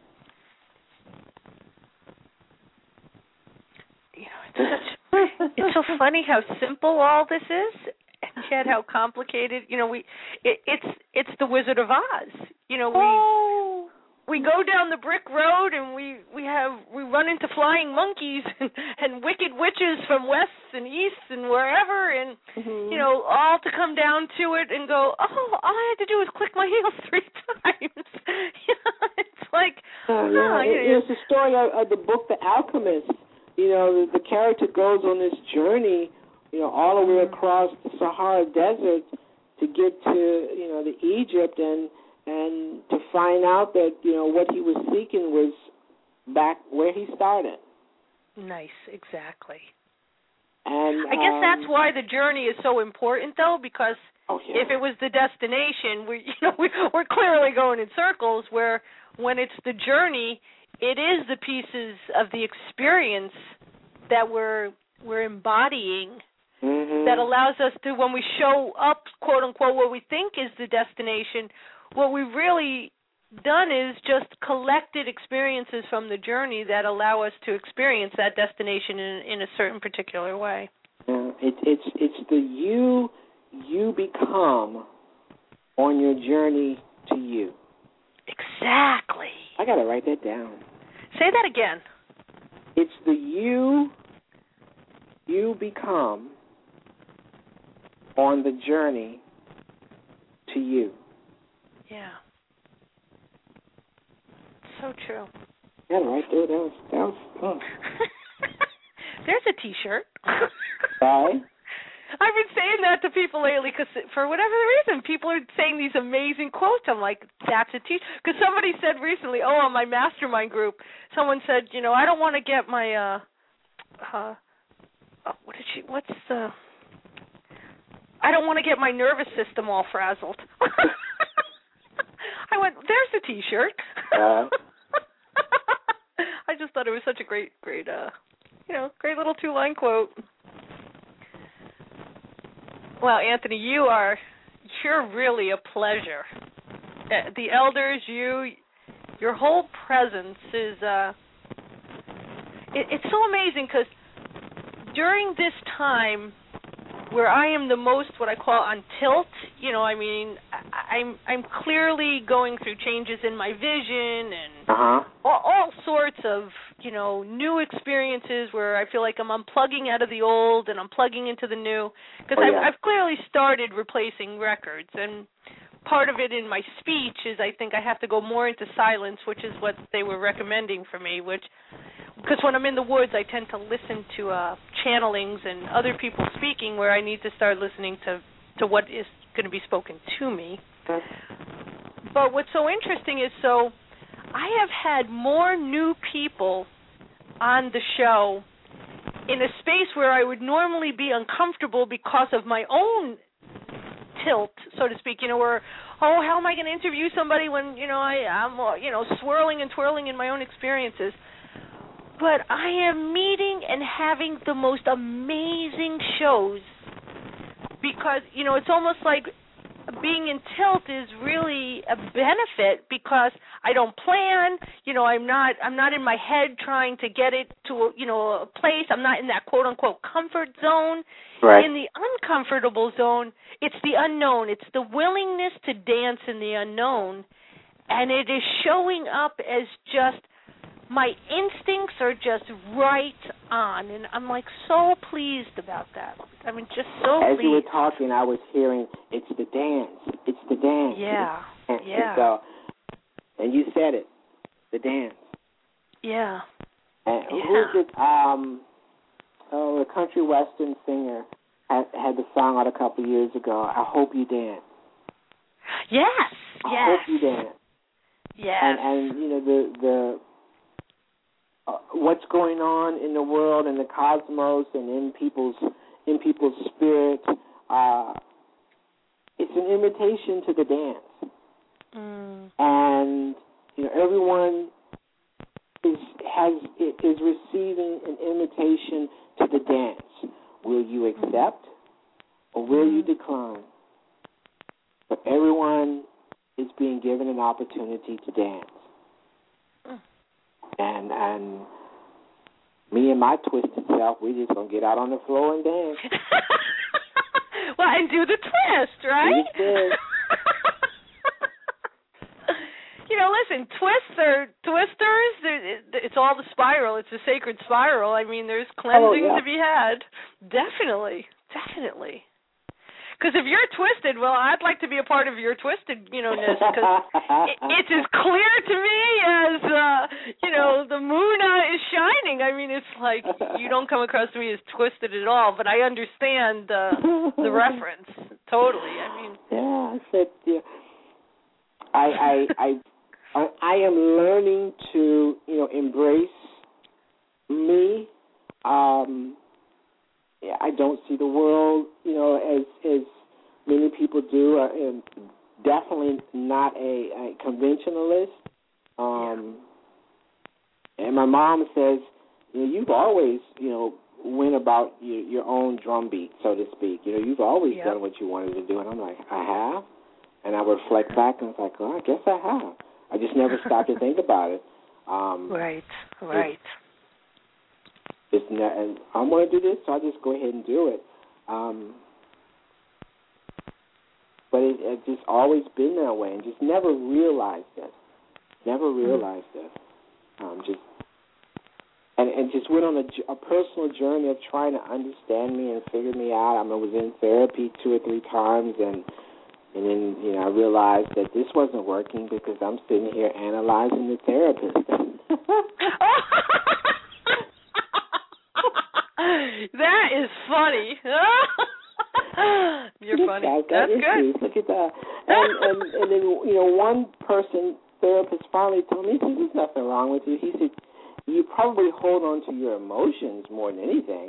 It's so funny how simple all this is, and yet how complicated. It's the Wizard of Oz. We go down the brick road and we run into flying monkeys and wicked witches from west and east and wherever, and all to come down to it and go, all I had to do was click my heels 3 times. It's like, it's the story of the book The Alchemist. The character goes on this journey, all the way across the Sahara Desert to get to, the Egypt and to find out that, what he was seeking was back where he started. Nice, exactly. And I guess that's why the journey is so important, though, because if it was the destination, we're clearly going in circles, where when it's the journey, it is the pieces of the experience that we're embodying that allows us to, when we show up, quote unquote, what we think is the destination, what we've really done is just collected experiences from the journey that allow us to experience that destination in a certain particular way. It's the you become on your journey to you. Exactly. I got to write that down. Say that again. It's the you become on the journey to you. Yeah. So true. Yeah, right there. That was There's a T-shirt. Bye. I've been saying that to people lately because for whatever reason, people are saying these amazing quotes. I'm like, that's a T-shirt. Because somebody said recently, on my mastermind group, someone said, I don't want to get my, I don't want to get my nervous system all frazzled. I went, there's a T-shirt. I just thought it was such a great little 2-line quote. Well, Anthony, you're really a pleasure. The elders, your whole presence is, it's so amazing because during this time where I am the most what I call on tilt, I'm clearly going through changes in my vision and all sorts of, new experiences where I feel like I'm unplugging out of the old and I'm plugging into the new. Because I've clearly started replacing records, and part of it in my speech is I think I have to go more into silence, which is what they were recommending for me, because when I'm in the woods, I tend to listen to channelings and other people speaking, where I need to start listening to what is going to be spoken to me. But what's so interesting is, I have had more new people on the show in a space where I would normally be uncomfortable because of my own tilt, so to speak, where, how am I going to interview somebody when, I'm swirling and twirling in my own experiences. But I am meeting and having the most amazing shows because, it's almost like being in tilt is really a benefit because I don't plan. I'm not in my head trying to get it to a place. I'm not in that quote unquote comfort zone. Right. In the uncomfortable zone, it's the unknown. It's the willingness to dance in the unknown, and it is showing up as just my instincts are just right on, and I'm so pleased about that. Just so pleased. As you were talking, I was hearing, it's the dance. It's the dance. Yeah. Yeah. And you said it, the dance. Yeah. And who's it? A country western singer had the song out a couple of years ago. I hope you dance. Yes. I hope you dance. Yes. And the what's going on in the world and the cosmos and in people's spirit. It's an invitation to the dance, and everyone is receiving an invitation to the dance. Will you accept or will you decline? But everyone is being given an opportunity to dance. And me and my twisted self, we just going to get out on the floor and dance. Well, and do the twist, right? Do the twist. Listen, twisters, it's all the spiral. It's a sacred spiral. There's cleansing to be had. Definitely. Because if you're twisted, well, I'd like to be a part of your twistedness because it's as clear to me as, the moon is shining. It's like you don't come across to me as twisted at all, but I understand the reference totally. Yeah, I said, I am learning to, embrace me. I don't see the world, as many people do. I'm definitely not a conventionalist. And my mom says, you've always, went about your own drumbeat, so to speak. You've always done what you wanted to do. And I'm like, I have? And I reflect back and it's like, I guess I have. I just never stopped to think about it. Right. And I'm going to do this, so I'll just go ahead and do it. But it's just always been that way, and just never realized it. Just went on a personal journey of trying to understand me and figure me out. I was in therapy 2 or 3 times, and then I realized that this wasn't working because I'm sitting here analyzing the therapist. That is funny. You're funny. That's good. Look at that. And then one therapist finally told me, he said, there's nothing wrong with you. He said, you probably hold on to your emotions more than anything.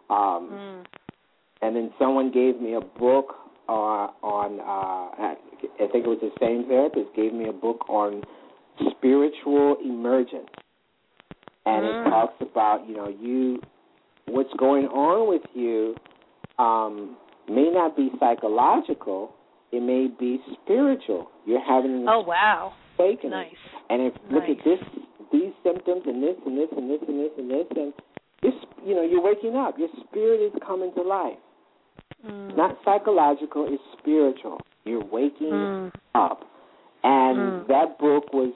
And then someone gave me a book on I think it was the same therapist, gave me a book on spiritual emergence. And it talks about, what's going on with you may not be psychological, it may be spiritual. You're having an awakening. Nice. And if look at these symptoms and this and this and this and this and this, and you're waking up. Your spirit is coming to life. Not psychological, it's spiritual. You're waking up. And that book was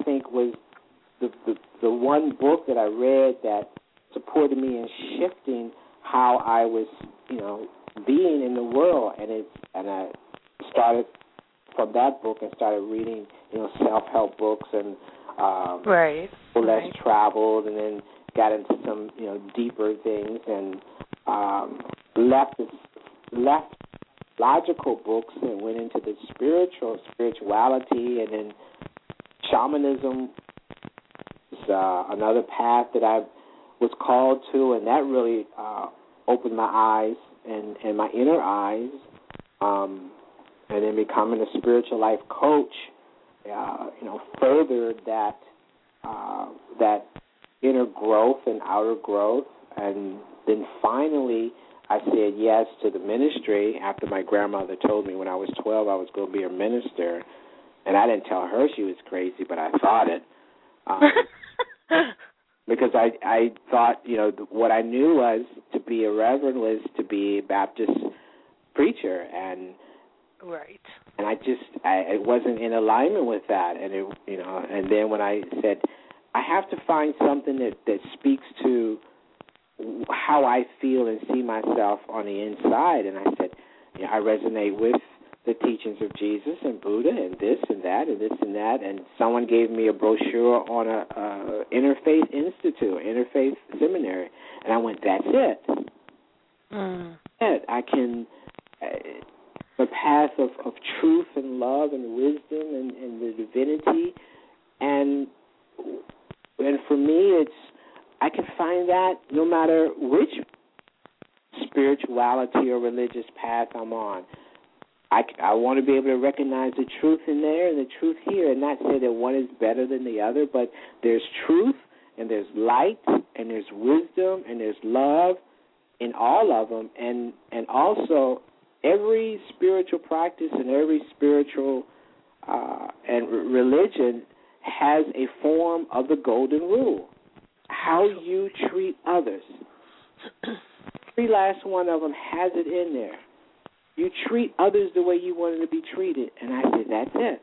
the one book that I read that supported me in shifting how I was, being in the world. And I started from that book and started reading, self-help books and less traveled, and then got into some, deeper things, and left logical books and went into the spirituality, and then shamanism is another path that I was called to, and that really opened my eyes and my inner eyes, and then becoming a spiritual life coach, furthered that inner growth and outer growth, and then finally I said yes to the ministry after my grandmother told me when I was 12 I was going to be a minister. And I didn't tell her she was crazy, but I thought it. Because I thought, what I knew was to be a reverend was to be a Baptist preacher. And right. And I wasn't in alignment with that. And, and then when I said, I have to find something that speaks to how I feel and see myself on the inside. And I said, I resonate with the teachings of Jesus and Buddha and this and that and this and that. And someone gave me a brochure on a Interfaith Institute, Interfaith Seminary. And I went, that's it. I can, the path of truth and love and wisdom and the divinity. And for me, I can find that no matter which spirituality or religious path I'm on. I want to be able to recognize the truth in there and the truth here, and not say that one is better than the other, but there's truth and there's light and there's wisdom and there's love in all of them, and also every spiritual practice and every spiritual and religion has a form of the golden rule. How you treat others. Every last one of them has it in there. You treat others the way you want them to be treated. And I said, that's it.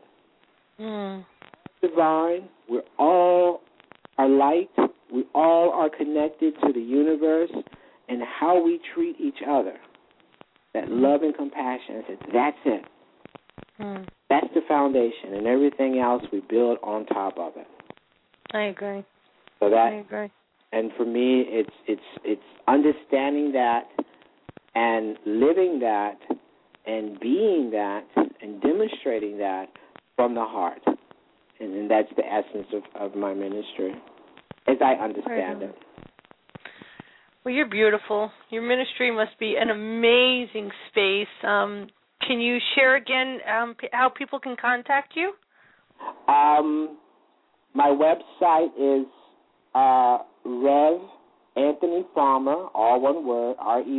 Divine. We all are light. We all are connected to the universe. And how we treat each other. That love and compassion. I said, that's it. That's the foundation. And everything else we build on top of it. I agree. So that, I agree. And for me, it's understanding that and living that and being that and demonstrating that from the heart. And that's the essence of my ministry, as I understand it. Well, you're beautiful. Your ministry must be an amazing space. Can you share again how people can contact you? My website is Rev Anthony Farmer, all one word,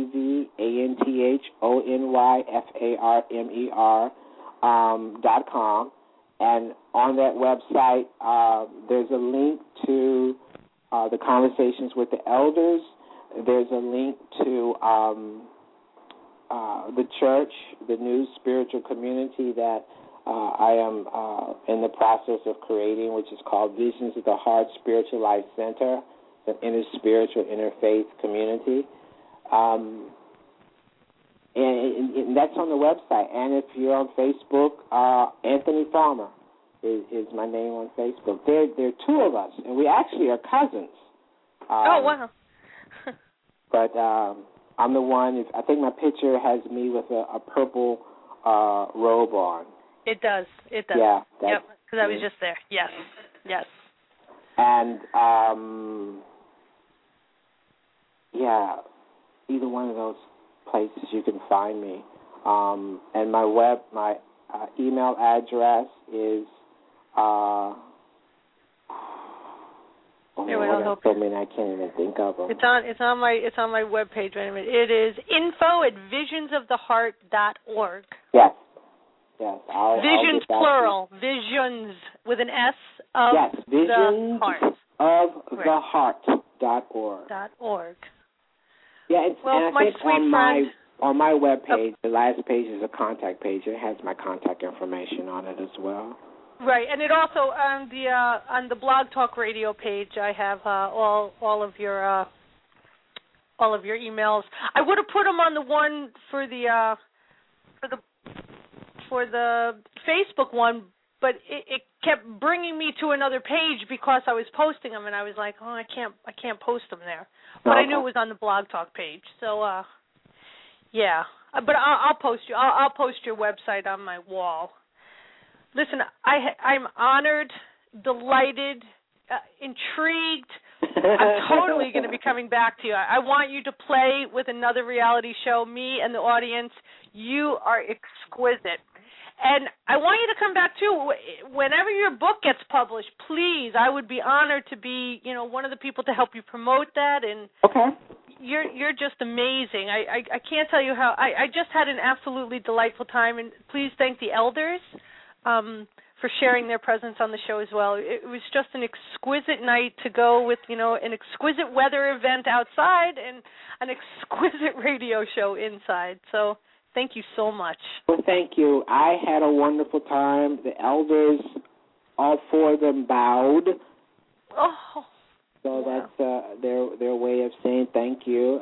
REVANTHONYFARMER.com. And on that website, there's a link to the conversations with the elders. There's a link to the church, the new spiritual community that I am in the process of creating, which is called Visions of the Heart Spiritual Life Center, an interspiritual, interfaith community. And that's on the website. And if you're on Facebook, Anthony Farmer is my name on Facebook. There are two of us, and we actually are cousins. Oh, wow. But I'm the one, I think my picture has me with a purple robe on. It does. It does. Yeah. Yep, because I was just there. Yes. Yes. And, either one of those places you can find me. And my email address is, I can't even think of them. It's on my webpage. Wait a minute. It is info@visionsoftheheart.org. Yes. Visions plural. Visions with an S of the heart. Visionsoftheheart.org. Yeah, and I think on my webpage, the last page is a contact page. It has my contact information on it as well. Right, and it also on the Blog Talk Radio page, I have all of your emails. I would have put them on the one for the Facebook one, but it kept bringing me to another page because I was posting them, and I was like, oh, I can't post them there. But I knew it was on the Blog Talk page, so yeah. But I'll post your website on my wall. Listen, I'm honored, delighted, intrigued. I'm totally going to be coming back to you. I want you to play with another reality show, me and the audience. You are exquisite. And I want you to come back, too. Whenever your book gets published, please, I would be honored to be, one of the people to help you promote that. And okay. you're just amazing. I can't tell you how. I just had an absolutely delightful time, and please thank the elders for sharing their presence on the show as well. It was just an exquisite night to go with, an exquisite weather event outside and an exquisite radio show inside. So thank you so much. Well, thank you. I had a wonderful time. The elders, all four of them bowed. Oh. So that's their way of saying thank you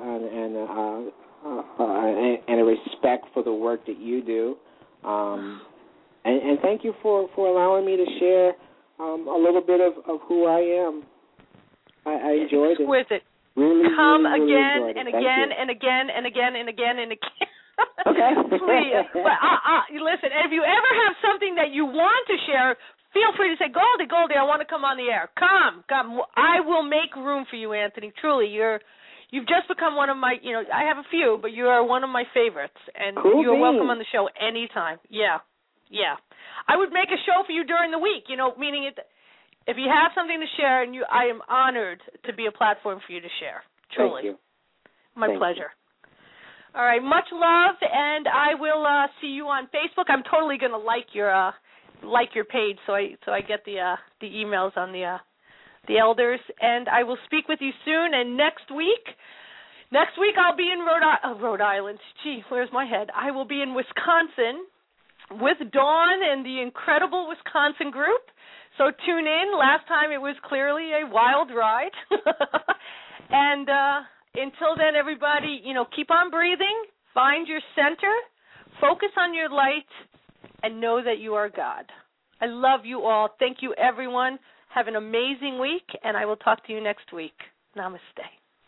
and a respect for the work that you do. And thank you for allowing me to share a little bit of who I am. I enjoyed it. Really, come really again and again and again and again and again and again. Okay. Please. But, listen, if you ever have something that you want to share, feel free to say, Goldie, I want to come on the air. Come. I will make room for you, Anthony. Truly, you've just become one of my, I have a few, but you are one of my favorites. And you're welcome on the show anytime. Yeah. I would make a show for you during the week, meaning if you have something to share, and I am honored to be a platform for you to share. Truly. Thank you. My pleasure. All right, much love, and I will see you on Facebook. I'm totally going to like your page, so I get the emails on the elders, and I will speak with you soon. And next week I'll be in Rhode Island. Gee, where's my head? I will be in Wisconsin with Dawn and the incredible Wisconsin group. So tune in. Last time it was clearly a wild ride. And until then, everybody, keep on breathing, find your center, focus on your light, and know that you are God. I love you all. Thank you, everyone. Have an amazing week, and I will talk to you next week. Namaste.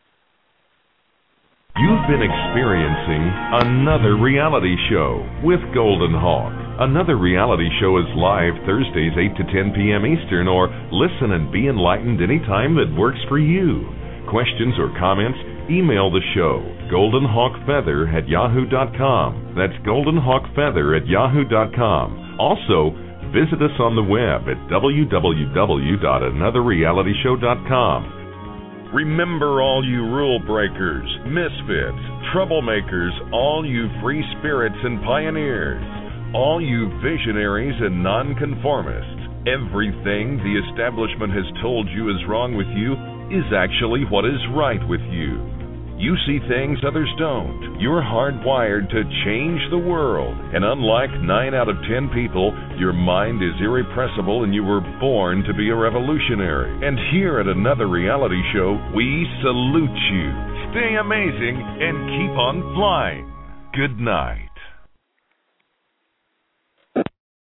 You've been experiencing Another Reality Show with Golden Hawk. Another Reality Show is live Thursdays 8 to 10 p.m. Eastern, or listen and be enlightened anytime that works for you. Questions or comments? Email the show, goldenhawkfeather@yahoo.com. That's goldenhawkfeather@yahoo.com. Also, visit us on the web at www.anotherrealityshow.com. Remember, all you rule breakers, misfits, troublemakers, all you free spirits and pioneers, all you visionaries and nonconformists, everything the establishment has told you is wrong with you is actually what is right with you. You see things others don't. You're hardwired to change the world. And unlike 9 out of 10 people, your mind is irrepressible and you were born to be a revolutionary. And here at Another Reality Show, we salute you. Stay amazing and keep on flying. Good night.